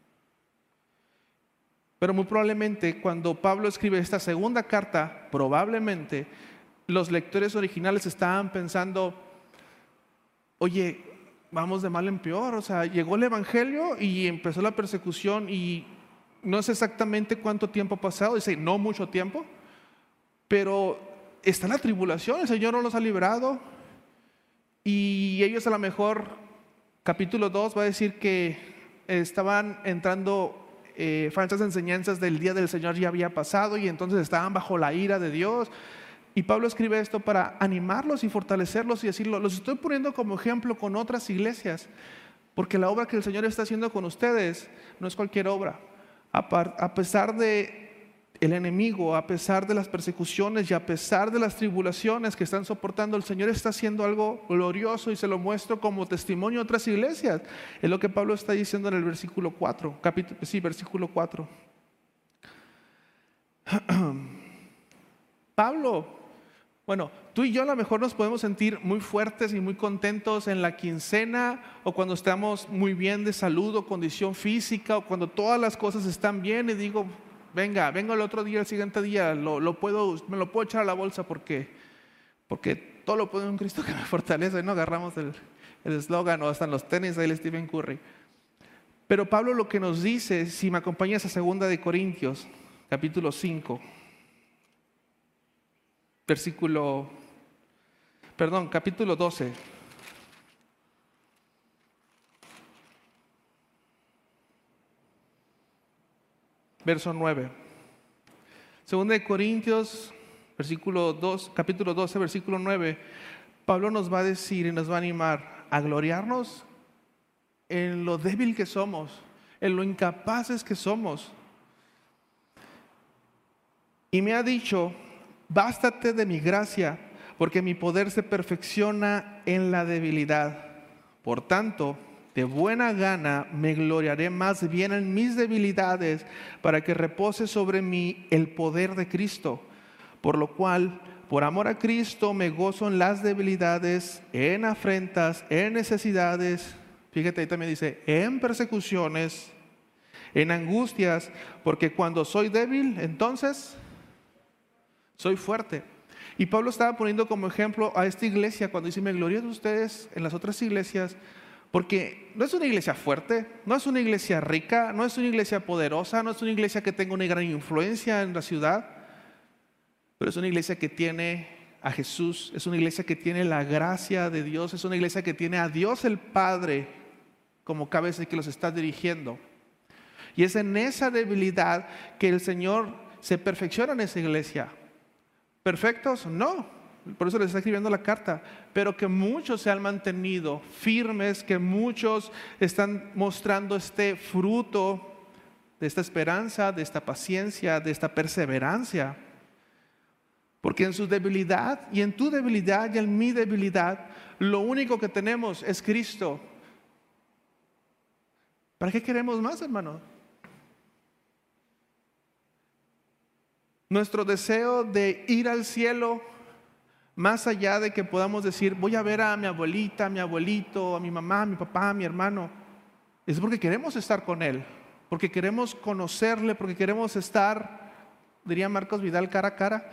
Pero muy probablemente cuando Pablo escribe esta segunda carta, probablemente los lectores originales estaban pensando, oye, vamos de mal en peor, o sea, llegó el evangelio y empezó la persecución y no sé exactamente cuánto tiempo ha pasado, dice, no mucho tiempo, pero está la tribulación, el Señor no los ha librado. Y ellos a lo mejor, capítulo dos va a decir que estaban entrando eh, falsas enseñanzas del día del Señor ya había pasado y entonces estaban bajo la ira de Dios. Y Pablo escribe esto para animarlos y fortalecerlos y decirlo, los estoy poniendo como ejemplo con otras iglesias, porque la obra que el Señor está haciendo con ustedes no es cualquier obra. A, par, a pesar de el enemigo, a pesar de las persecuciones y a pesar de las tribulaciones que están soportando, el Señor está haciendo algo glorioso y se lo muestro como testimonio a otras iglesias. Es lo que Pablo está diciendo en el versículo cuatro, capítulo, sí, versículo cuatro. Pablo, bueno, tú y yo a lo mejor nos podemos sentir muy fuertes y muy contentos en la quincena o cuando estamos muy bien de salud o condición física o cuando todas las cosas están bien y digo, venga, venga el otro día, el siguiente día, lo, lo puedo, me lo puedo echar a la bolsa porque, porque todo lo puedo en Cristo que me fortalece, ¿no? Agarramos el eslogan o hasta en los tenis ahí el Stephen Curry. Pero Pablo lo que nos dice, si me acompañas a segunda de Corintios, capítulo cinco, versículo, perdón, capítulo doce. Verso nueve. Segunda de Corintios, versículo dos, capítulo doce, versículo nueve. Pablo nos va a decir y nos va a animar a gloriarnos en lo débil que somos, en lo incapaces que somos. Y me ha dicho, bástate de mi gracia, porque mi poder se perfecciona en la debilidad. Por tanto, de buena gana me gloriaré más bien en mis debilidades, para que repose sobre mí el poder de Cristo. Por lo cual, por amor a Cristo, me gozo en las debilidades, en afrentas, en necesidades. Fíjate, ahí también dice, en persecuciones, en angustias, porque cuando soy débil, entonces soy fuerte. Y Pablo estaba poniendo como ejemplo a esta iglesia cuando dice, me glorío de ustedes en las otras iglesias, porque no es una iglesia fuerte, no es una iglesia rica, no es una iglesia poderosa, no es una iglesia que tenga una gran influencia en la ciudad, pero es una iglesia que tiene a Jesús, es una iglesia que tiene la gracia de Dios, es una iglesia que tiene a Dios el Padre como cabeza y que los está dirigiendo. Y es en esa debilidad que el Señor se perfecciona en esa iglesia. ¿Perfectos? No. Por eso les está escribiendo la carta. Pero que muchos se han mantenido firmes, que muchos están mostrando este fruto de esta esperanza, de esta paciencia, de esta perseverancia. Porque en su debilidad y en tu debilidad y en mi debilidad, lo único que tenemos es Cristo. ¿Para qué queremos más, hermano? Nuestro deseo de ir al cielo, más allá de que podamos decir, voy a ver a mi abuelita, a mi abuelito, a mi mamá, a mi papá, a mi hermano, es porque queremos estar con Él, porque queremos conocerle, porque queremos estar, diría Marcos Vidal, cara a cara.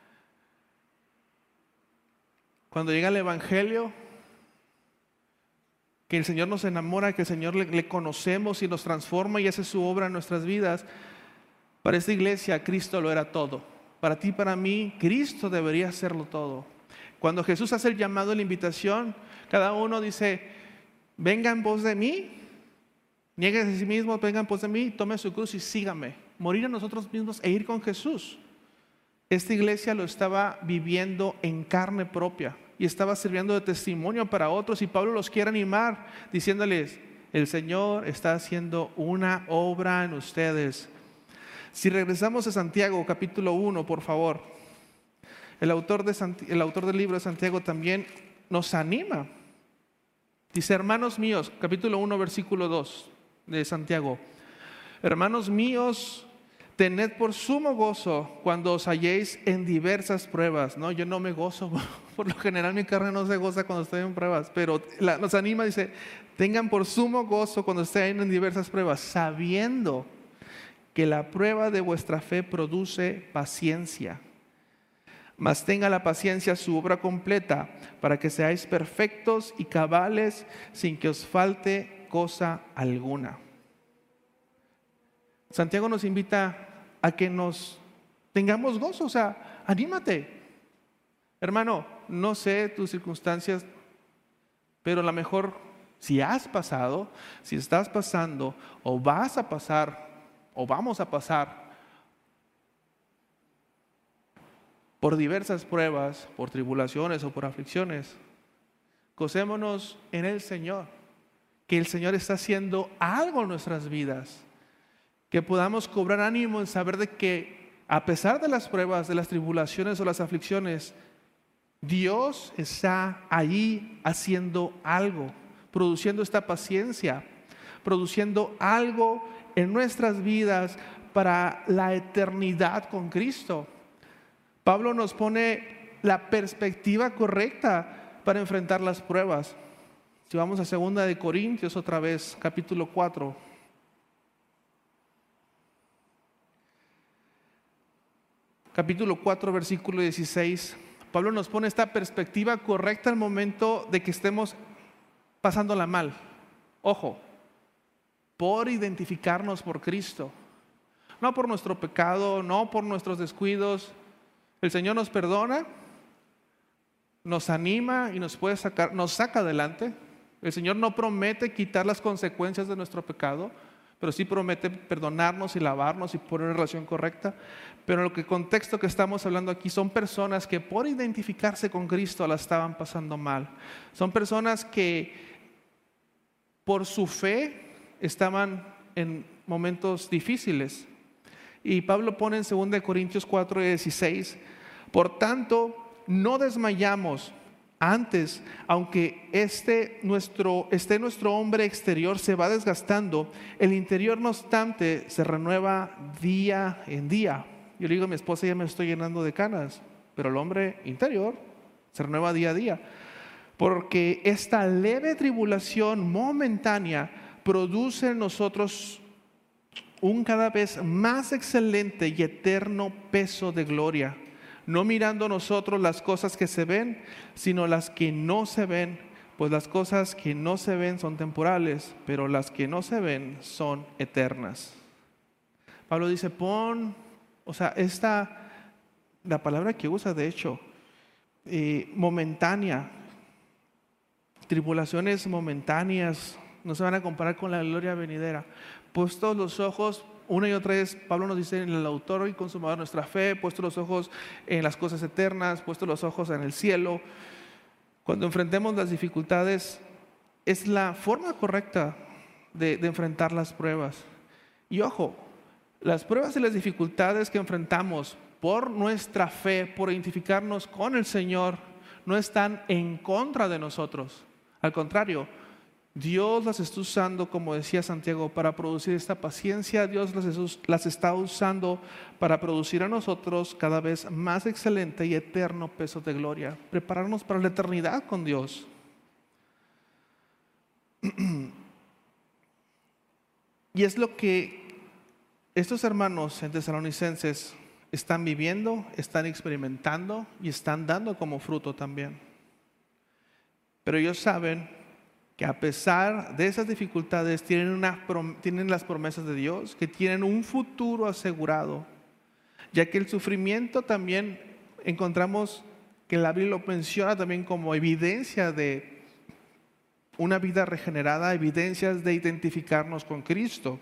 Cuando llega el Evangelio, que el Señor nos enamora, que el Señor le, le conocemos y nos transforma y hace su obra en nuestras vidas. Para esta iglesia, Cristo lo era todo. Para ti, para mí, Cristo debería hacerlo todo. Cuando Jesús hace el llamado y la invitación, cada uno dice, venga en pos de mí, niéguese a sí mismo, venga en pos de mí, tome su cruz y sígame. Morir a nosotros mismos e ir con Jesús. Esta iglesia lo estaba viviendo en carne propia y estaba sirviendo de testimonio para otros, y Pablo los quiere animar diciéndoles, el Señor está haciendo una obra en ustedes. Si regresamos a Santiago capítulo uno, por favor, el autor, de Sant- el autor del libro de Santiago también nos anima. Dice, hermanos míos, capítulo uno, versículo dos de Santiago, hermanos míos, tened por sumo gozo cuando os halléis en diversas pruebas. No, yo no me gozo, por lo general mi carne no se goza cuando estoy en pruebas, pero la, nos anima, dice, tengan por sumo gozo cuando estén en diversas pruebas, sabiendo que la prueba de vuestra fe produce paciencia. Mas tenga la paciencia su obra completa, para que seáis perfectos y cabales, sin que os falte cosa alguna. Santiago nos invita a que nos tengamos gozo, o sea, anímate. Hermano, no sé tus circunstancias, pero a lo mejor si has pasado, si estás pasando, o vas a pasar, o vamos a pasar por diversas pruebas, por tribulaciones o por aflicciones, gocémonos en el Señor, que el Señor está haciendo algo en nuestras vidas. Que podamos cobrar ánimo en saber de que a pesar de las pruebas, de las tribulaciones o las aflicciones, Dios está allí haciendo algo, produciendo esta paciencia, produciendo algo en nuestras vidas para la eternidad con Cristo. Pablo nos pone la perspectiva correcta para enfrentar las pruebas. Si vamos a segunda de Corintios otra vez, capítulo cuatro. capítulo cuatro, versículo dieciséis, Pablo nos pone esta perspectiva correcta al momento de que estemos pasándola mal. Ojo, por identificarnos por Cristo, no por nuestro pecado, no por nuestros descuidos. El Señor nos perdona, nos anima y nos puede sacar, nos saca adelante. El Señor no promete quitar las consecuencias de nuestro pecado, pero sí promete perdonarnos y lavarnos y poner una relación correcta. Pero en el contexto que estamos hablando aquí son personas que por identificarse con Cristo la estaban pasando mal. Son personas que por su fe estaban en momentos difíciles. Y Pablo pone en segunda de Corintios cuatro dieciséis, por tanto, no desmayamos. Antes, aunque este nuestro, este nuestro hombre exterior se va desgastando, el interior no obstante se renueva día en día. Yo le digo a mi esposa, ya me estoy llenando de canas, pero el hombre interior se renueva día a día. Porque esta leve tribulación momentánea produce en nosotros un cada vez más excelente y eterno peso de gloria, no mirando nosotros las cosas que se ven, sino las que no se ven, pues las cosas que no se ven son temporales, pero las que no se ven son eternas. Pablo dice, pon, o sea, esta, la palabra que usa de hecho, eh, momentánea, tribulaciones momentáneas, no se van a comparar con la gloria venidera. Puestos los ojos, una y otra vez, Pablo nos dice en el autor y consumador de nuestra fe, puestos los ojos en las cosas eternas, puestos los ojos en el cielo. Cuando enfrentemos las dificultades, es la forma correcta de, de enfrentar las pruebas. Y ojo, las pruebas y las dificultades que enfrentamos por nuestra fe, por identificarnos con el Señor, no están en contra de nosotros. Al contrario, Dios las está usando, como decía Santiago, para producir esta paciencia. Dios las, las está usando para producir a nosotros cada vez más excelente y eterno peso de gloria. Prepararnos para la eternidad con Dios. Y es lo que estos hermanos en Tesalonicenses están viviendo, están experimentando y están dando como fruto también. Pero ellos saben que a pesar de esas dificultades tienen, una, tienen las promesas de Dios, que tienen un futuro asegurado, ya que el sufrimiento también encontramos que la Biblia lo menciona también como evidencia de una vida regenerada, evidencias de identificarnos con Cristo.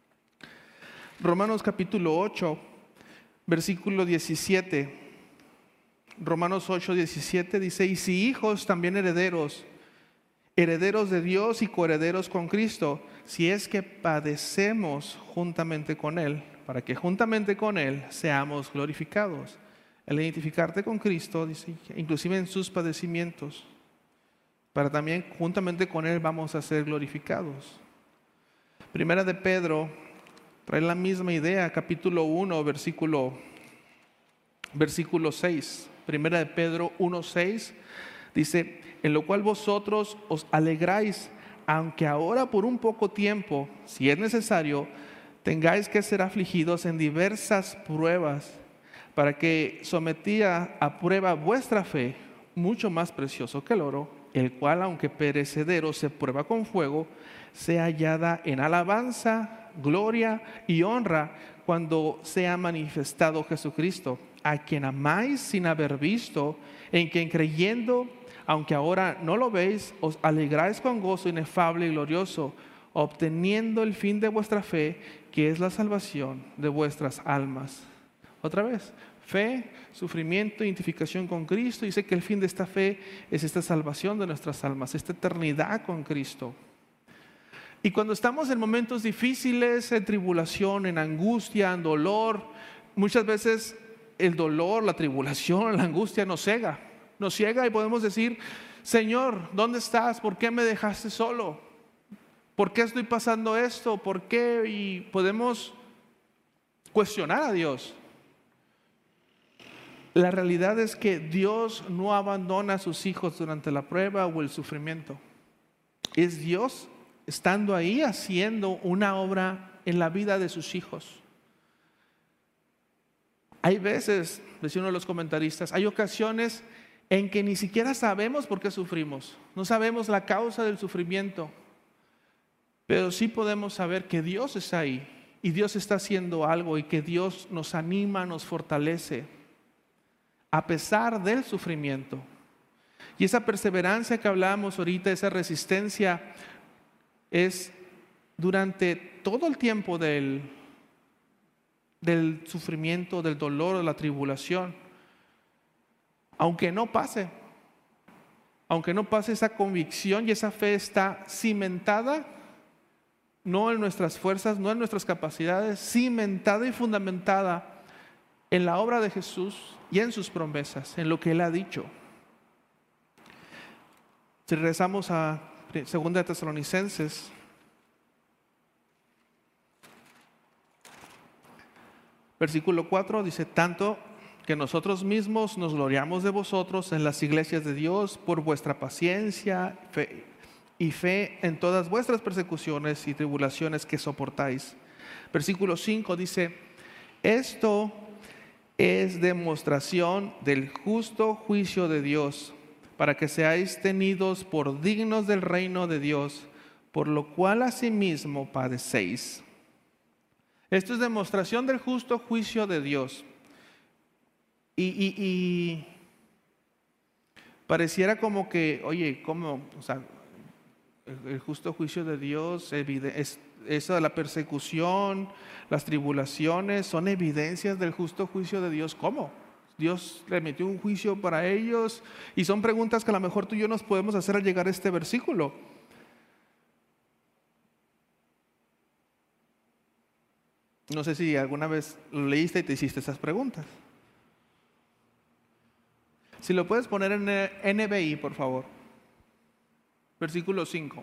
Romanos capítulo ocho, versículo diecisiete. Romanos ocho, diecisiete dice, y si hijos, también herederos, herederos de Dios y coherederos con Cristo, si es que padecemos juntamente con Él, para que juntamente con Él seamos glorificados. El identificarte con Cristo, dice, inclusive en sus padecimientos, para también juntamente con Él vamos a ser glorificados. Primera de Pedro trae la misma idea, capítulo uno, versículo, versículo seis. Primera de Pedro uno, seis, dice, en lo cual vosotros os alegráis, aunque ahora por un poco tiempo, si es necesario, tengáis que ser afligidos en diversas pruebas, para que sometida a prueba vuestra fe, mucho más precioso que el oro, el cual aunque perecedero se prueba con fuego, sea hallada en alabanza, gloria y honra cuando sea manifestado Jesucristo, a quien amáis sin haber visto, en quien creyendo, aunque ahora no lo veis, os alegráis con gozo inefable y glorioso, obteniendo el fin de vuestra fe, que es la salvación de vuestras almas. Otra vez, fe, sufrimiento, identificación con Cristo. Dice que el fin de esta fe es esta salvación de nuestras almas, esta eternidad con Cristo. Y cuando estamos en momentos difíciles, en tribulación, en angustia, en dolor, muchas veces el dolor, la tribulación, la angustia nos ciega. Nos ciega y podemos decir, Señor, ¿dónde estás? ¿Por qué me dejaste solo? ¿Por qué estoy pasando esto? ¿Por qué? Y podemos cuestionar a Dios. La realidad es que Dios no abandona a sus hijos durante la prueba o el sufrimiento. Es Dios estando ahí haciendo una obra en la vida de sus hijos. Hay veces, decía uno de los comentaristas, hay ocasiones en que ni siquiera sabemos por qué sufrimos, no sabemos la causa del sufrimiento, pero sí podemos saber que Dios está ahí y Dios está haciendo algo y que Dios nos anima, nos fortalece a pesar del sufrimiento. Y esa perseverancia que hablábamos ahorita, esa resistencia, es durante todo el tiempo del, del sufrimiento, del dolor, de la tribulación. Aunque no pase, aunque no pase, esa convicción y esa fe está cimentada, no en nuestras fuerzas, no en nuestras capacidades, cimentada y fundamentada en la obra de Jesús y en sus promesas, en lo que Él ha dicho. Si regresamos a Segunda de Tesalonicenses, versículo cuatro, dice: tanto que nosotros mismos nos gloriamos de vosotros en las iglesias de Dios por vuestra paciencia fe, y fe en todas vuestras persecuciones y tribulaciones que soportáis. Versículo cinco dice: esto es demostración del justo juicio de Dios, para que seáis tenidos por dignos del reino de Dios, por lo cual asimismo padecéis. Esto es demostración del justo juicio de Dios. Y, y, y pareciera como que, oye, ¿cómo? O sea, el, el justo juicio de Dios, es, eso de la persecución, las tribulaciones, son evidencias del justo juicio de Dios. ¿Cómo? Dios le metió un juicio para ellos, y son preguntas que a lo mejor tú y yo nos podemos hacer al llegar a este versículo. No sé si alguna vez lo leíste y te hiciste esas preguntas. Si lo puedes poner en N B I, por favor. Versículo cinco.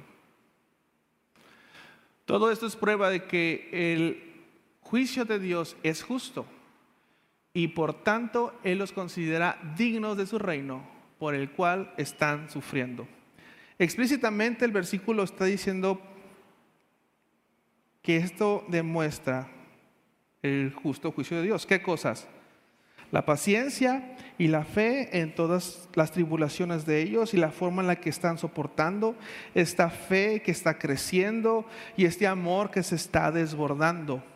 Todo esto es prueba de que el juicio de Dios es justo, y por tanto Él los considera dignos de su reino, por el cual están sufriendo. Explícitamente el versículo está diciendo que esto demuestra el justo juicio de Dios. ¿Qué cosas? La paciencia y la fe en todas las tribulaciones de ellos y la forma en la que están soportando, esta fe que está creciendo y este amor que se está desbordando.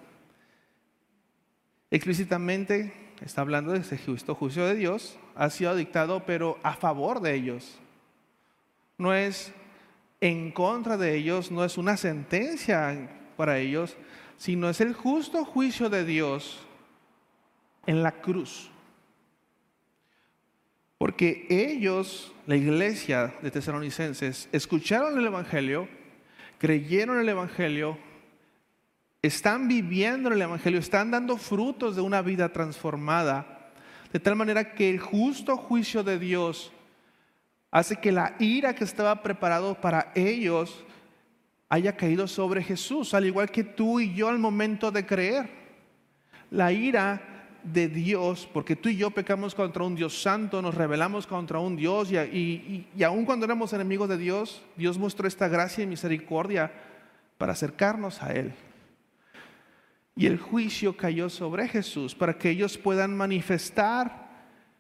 Explícitamente está hablando de ese justo juicio de Dios, ha sido dictado pero a favor de ellos. No es en contra de ellos, no es una sentencia para ellos, sino es el justo juicio de Dios en la cruz. Porque ellos, la iglesia de Tesalonicenses, escucharon el Evangelio, creyeron el Evangelio, están viviendo el Evangelio, están dando frutos de una vida transformada, de tal manera que el justo juicio de Dios hace que la ira que estaba preparado para ellos haya caído sobre Jesús, al igual que tú y yo al momento de creer. La ira de Dios, porque tú y yo pecamos contra un Dios santo, nos rebelamos contra un Dios, y, y, y aun cuando éramos enemigos de Dios, Dios mostró esta gracia y misericordia para acercarnos a Él. Y el juicio cayó sobre Jesús para que ellos puedan manifestar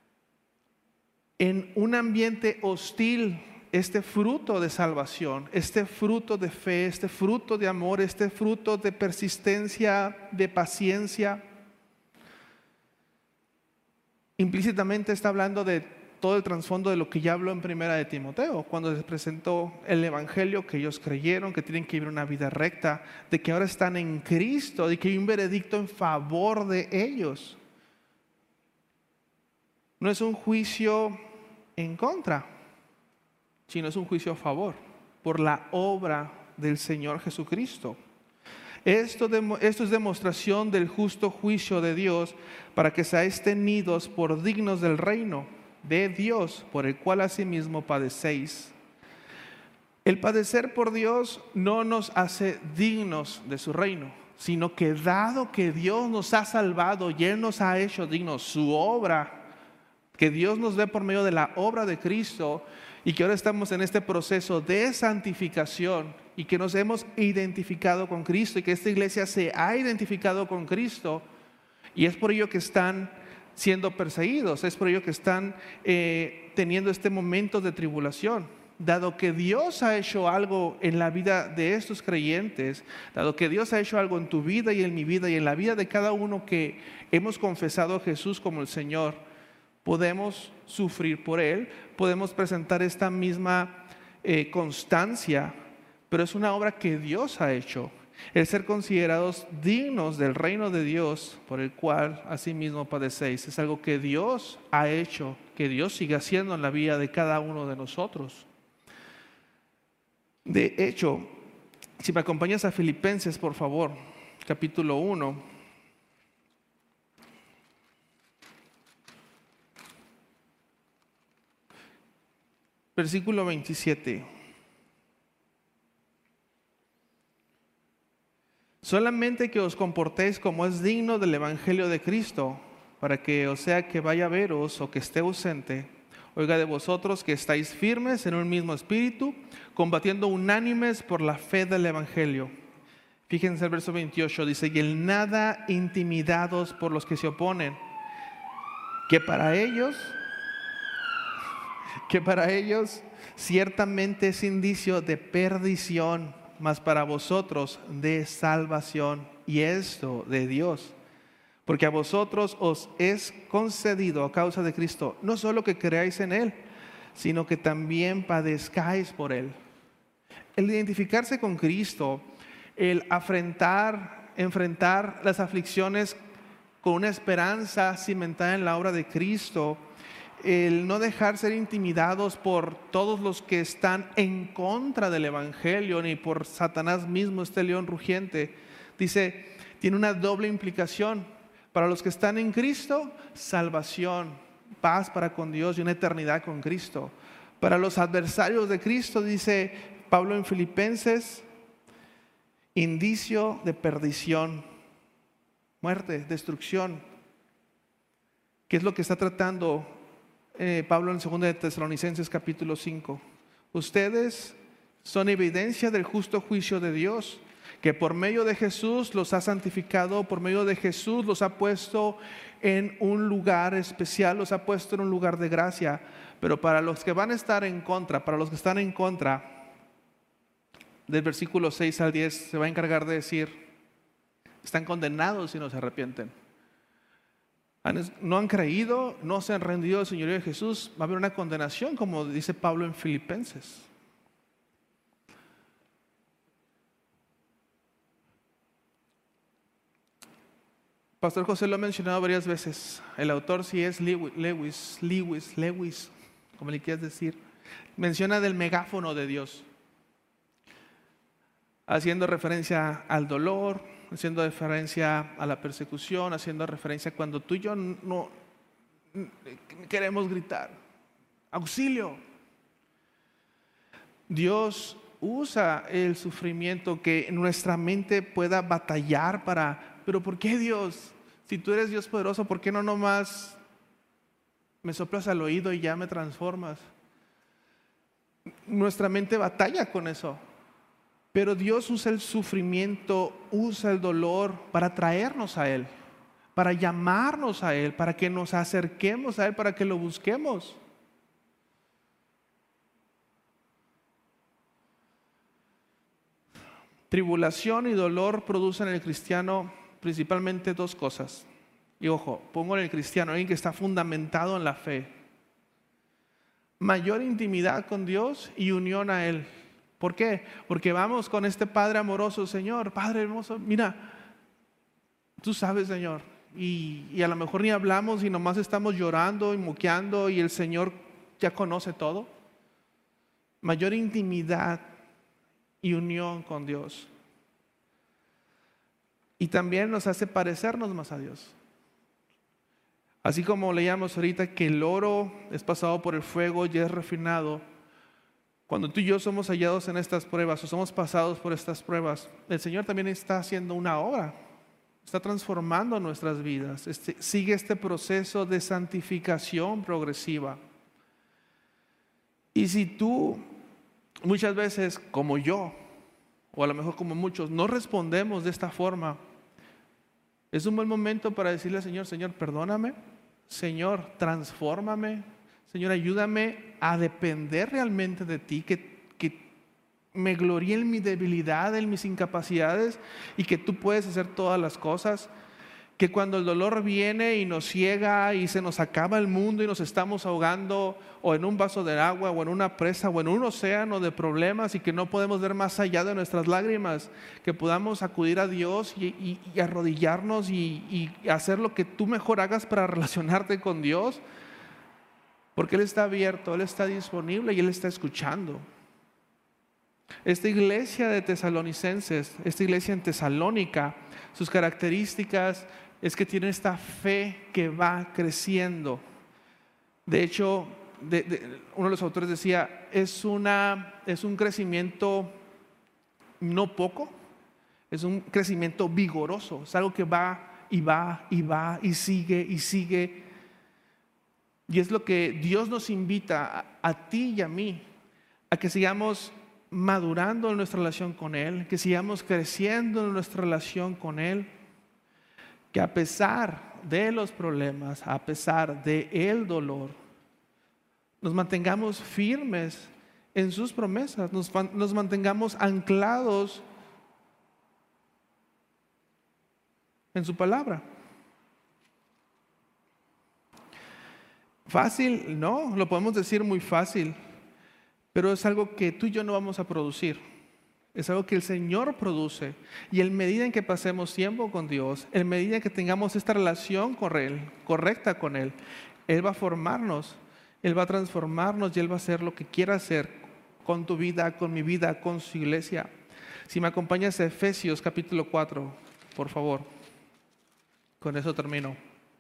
en un ambiente hostil este fruto de salvación, este fruto de fe, este fruto de amor, este fruto de persistencia, de paciencia. Implícitamente está hablando de todo el trasfondo de lo que ya habló en Primera de Timoteo, cuando les presentó el Evangelio, que ellos creyeron, que tienen que vivir una vida recta, de que ahora están en Cristo, de que hay un veredicto en favor de ellos. No es un juicio en contra, sino es un juicio a favor, por la obra del Señor Jesucristo. Esto, de, esto es demostración del justo juicio de Dios, para que seáis tenidos por dignos del reino de Dios, por el cual asimismo padecéis. El padecer por Dios no nos hace dignos de su reino, sino que dado que Dios nos ha salvado y Él nos ha hecho dignos, su obra, que Dios nos ve por medio de la obra de Cristo, y que ahora estamos en este proceso de santificación y que nos hemos identificado con Cristo y que esta iglesia se ha identificado con Cristo, y es por ello que están siendo perseguidos. Es por ello que están eh, teniendo este momento de tribulación. Dado que Dios ha hecho algo en la vida de estos creyentes, dado que Dios ha hecho algo en tu vida y en mi vida y en la vida de cada uno que hemos confesado a Jesús como el Señor, podemos sufrir por Él, podemos presentar esta misma eh, constancia, pero es una obra que Dios ha hecho. El ser considerados dignos del reino de Dios, por el cual asimismo padecéis, es algo que Dios ha hecho, que Dios sigue haciendo en la vida de cada uno de nosotros. De hecho, si me acompañas a Filipenses, por favor, capítulo uno. Versículo veintisiete. Solamente que os comportéis como es digno del evangelio de Cristo, para que, o sea que vaya a veros o que esté ausente, oiga de vosotros que estáis firmes en un mismo espíritu, combatiendo unánimes por la fe del evangelio. Fíjense el verso veintiocho, dice, y en nada intimidados por los que se oponen, que para ellos, que para ellos ciertamente es indicio de perdición, mas para vosotros de salvación, y esto de Dios. Porque a vosotros os es concedido a causa de Cristo, no solo que creáis en Él, sino que también padezcáis por Él. El identificarse con Cristo, el afrontar, enfrentar las aflicciones con una esperanza cimentada en la obra de Cristo, el no dejar ser intimidados por todos los que están en contra del evangelio, ni por Satanás mismo, este león rugiente, dice, tiene una doble implicación. Para los que están en Cristo, salvación, paz para con Dios y una eternidad con Cristo. Para los adversarios de Cristo, dice Pablo en Filipenses, indicio de perdición, muerte, destrucción. ¿Qué es lo que está tratando eh, Pablo en segunda de Tesalonicenses capítulo cinco? Ustedes son evidencia del justo juicio de Dios, que por medio de Jesús los ha santificado, por medio de Jesús los ha puesto en un lugar especial, los ha puesto en un lugar de gracia. Pero para los que van a estar en contra, para los que están en contra, del versículo seis al diez se va a encargar de decir, están condenados si no se arrepienten. No han creído, no se han rendido al señorío de Jesús, va a haber una condenación, como dice Pablo en Filipenses. Pastor José lo ha mencionado varias veces. El autor sí es Lewis, Lewis, Lewis, Lewis, como le quieras decir. Menciona del megáfono de Dios, haciendo referencia al dolor, haciendo referencia a la persecución, haciendo referencia cuando tú y yo no, no queremos gritar, auxilio. Dios usa el sufrimiento que nuestra mente pueda batallar para... Pero ¿por qué, Dios? Si tú eres Dios poderoso, ¿por qué no nomás me soplas al oído y ya me transformas? Nuestra mente batalla con eso. Pero Dios usa el sufrimiento, usa el dolor para traernos a Él, para llamarnos a Él, para que nos acerquemos a Él, para que lo busquemos. Tribulación y dolor producen en el cristiano principalmente dos cosas. Y ojo, pongo en el cristiano, alguien que está fundamentado en la fe. Mayor intimidad con Dios y unión a Él. ¿Por qué? Porque vamos con este Padre amoroso, Señor, Padre hermoso, mira, tú sabes, Señor, y, y a lo mejor ni hablamos y nomás estamos llorando y moqueando y el Señor ya conoce todo. Mayor intimidad y unión con Dios. Y también nos hace parecernos más a Dios. Así como leíamos ahorita que el oro es pasado por el fuego y es refinado, cuando tú y yo somos hallados en estas pruebas o somos pasados por estas pruebas, el Señor también está haciendo una obra, está transformando nuestras vidas. Este, sigue este proceso de santificación progresiva. Y si tú muchas veces, como yo, o a lo mejor como muchos, no respondemos de esta forma, es un buen momento para decirle al Señor, Señor, perdóname, Señor, transfórmame. Señor, ayúdame a depender realmente de ti, que, que me gloríe en mi debilidad, en mis incapacidades, y que tú puedes hacer todas las cosas. Que cuando el dolor viene y nos ciega y se nos acaba el mundo y nos estamos ahogando o en un vaso de agua o en una presa o en un océano de problemas y que no podemos ver más allá de nuestras lágrimas, que podamos acudir a Dios y, y, y arrodillarnos y, y hacer lo que tú mejor hagas para relacionarte con Dios, porque Él está abierto, Él está disponible y Él está escuchando. Esta iglesia de Tesalonicenses, esta iglesia en Tesalónica, sus características es que tiene esta fe que va creciendo. De hecho, de, de, uno de los autores decía, es, una, es un crecimiento no poco, es un crecimiento vigoroso, es algo que va y va y va y sigue y sigue. Y es lo que Dios nos invita a, a ti y a mí, a que sigamos madurando en nuestra relación con Él, que sigamos creciendo en nuestra relación con Él, que a pesar de los problemas, a pesar de el dolor, nos mantengamos firmes en sus promesas, nos, nos mantengamos anclados en su palabra. Fácil, no, lo podemos decir muy fácil, pero es algo que tú y yo no vamos a producir. Es algo que el Señor produce. Y en medida en que pasemos tiempo con Dios, en medida en que tengamos esta relación con Él, correcta con Él, Él va a formarnos, Él va a transformarnos y Él va a hacer lo que quiera hacer con tu vida, con mi vida, con su iglesia. Si me acompañas a Efesios capítulo cuatro, por favor. Con eso termino.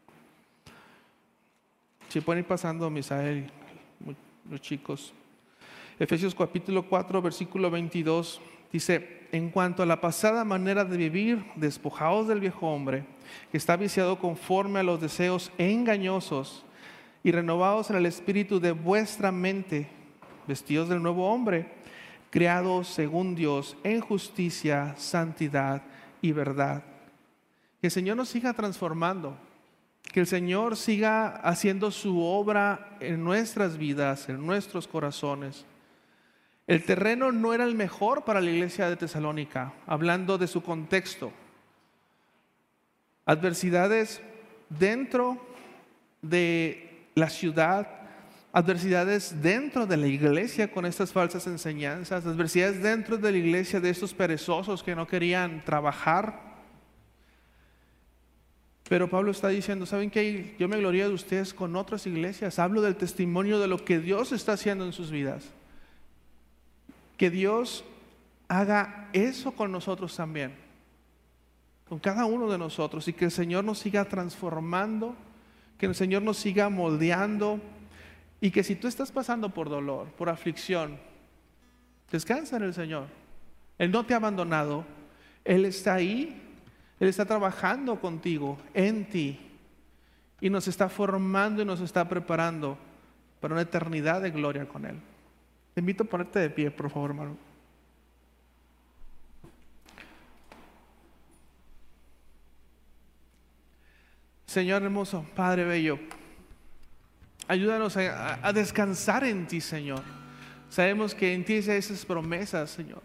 Si pueden ir pasando, Misael, los chicos. Efesios capítulo cuatro, versículo veintidós, dice: en cuanto a la pasada manera de vivir, despojaos del viejo hombre, que está viciado conforme a los deseos engañosos, y renovaos en el espíritu de vuestra mente, vestidos del nuevo hombre, creados según Dios, en justicia, santidad y verdad. Que el Señor nos siga transformando, que el Señor siga haciendo su obra en nuestras vidas, en nuestros corazones. El terreno no era el mejor para la iglesia de Tesalónica, hablando de su contexto. Adversidades dentro de la ciudad, adversidades dentro de la iglesia con estas falsas enseñanzas, adversidades dentro de la iglesia de estos perezosos que no querían trabajar. Pero Pablo está diciendo, ¿saben qué? Yo me glorío de ustedes con otras iglesias, hablo del testimonio de lo que Dios está haciendo en sus vidas. Que Dios haga eso con nosotros también, con cada uno de nosotros, y que el Señor nos siga transformando, que el Señor nos siga moldeando, y que si tú estás pasando por dolor, por aflicción, descansa en el Señor. Él no te ha abandonado, Él está ahí, Él está trabajando contigo, en ti, y nos está formando y nos está preparando para una eternidad de gloria con Él. Te invito a ponerte de pie, por favor, hermano. Señor hermoso, Padre bello, ayúdanos a, a descansar en ti, Señor. Sabemos que en ti hay esas promesas, Señor,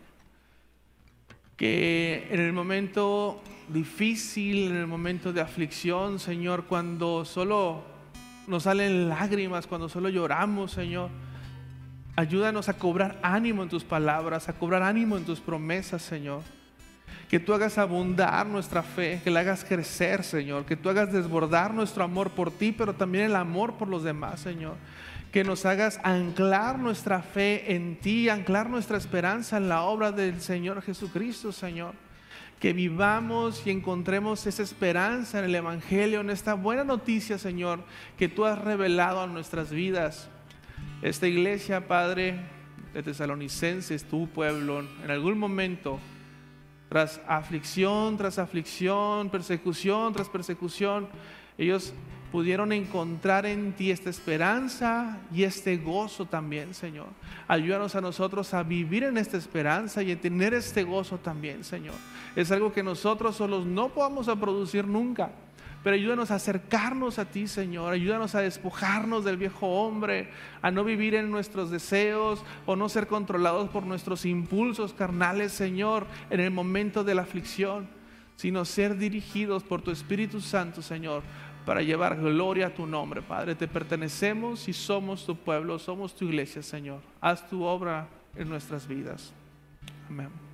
que en el momento difícil, en el momento de aflicción, Señor, cuando solo nos salen lágrimas, cuando solo lloramos, Señor, ayúdanos a cobrar ánimo en tus palabras, a cobrar ánimo en tus promesas, Señor. Que tú hagas abundar nuestra fe, que la hagas crecer, Señor. Que tú hagas desbordar nuestro amor por ti, pero también el amor por los demás, Señor. Que nos hagas anclar nuestra fe en ti, anclar nuestra esperanza en la obra del Señor Jesucristo, Señor. Que vivamos y encontremos esa esperanza en el Evangelio, en esta buena noticia, Señor, que tú has revelado a nuestras vidas. Esta iglesia, Padre, de Tesalonicenses, tu pueblo, en algún momento, tras aflicción, tras aflicción, persecución, tras persecución, ellos pudieron encontrar en ti esta esperanza y este gozo también, Señor. Ayúdanos a nosotros a vivir en esta esperanza y a tener este gozo también, Señor. Es algo que nosotros solos no podamos a producir nunca, pero ayúdanos a acercarnos a ti, Señor. Ayúdanos a despojarnos del viejo hombre, a no vivir en nuestros deseos o no ser controlados por nuestros impulsos carnales, Señor, en el momento de la aflicción, sino ser dirigidos por tu Espíritu Santo, Señor, para llevar gloria a tu nombre, Padre. Te pertenecemos y somos tu pueblo, somos tu iglesia, Señor. Haz tu obra en nuestras vidas. Amén.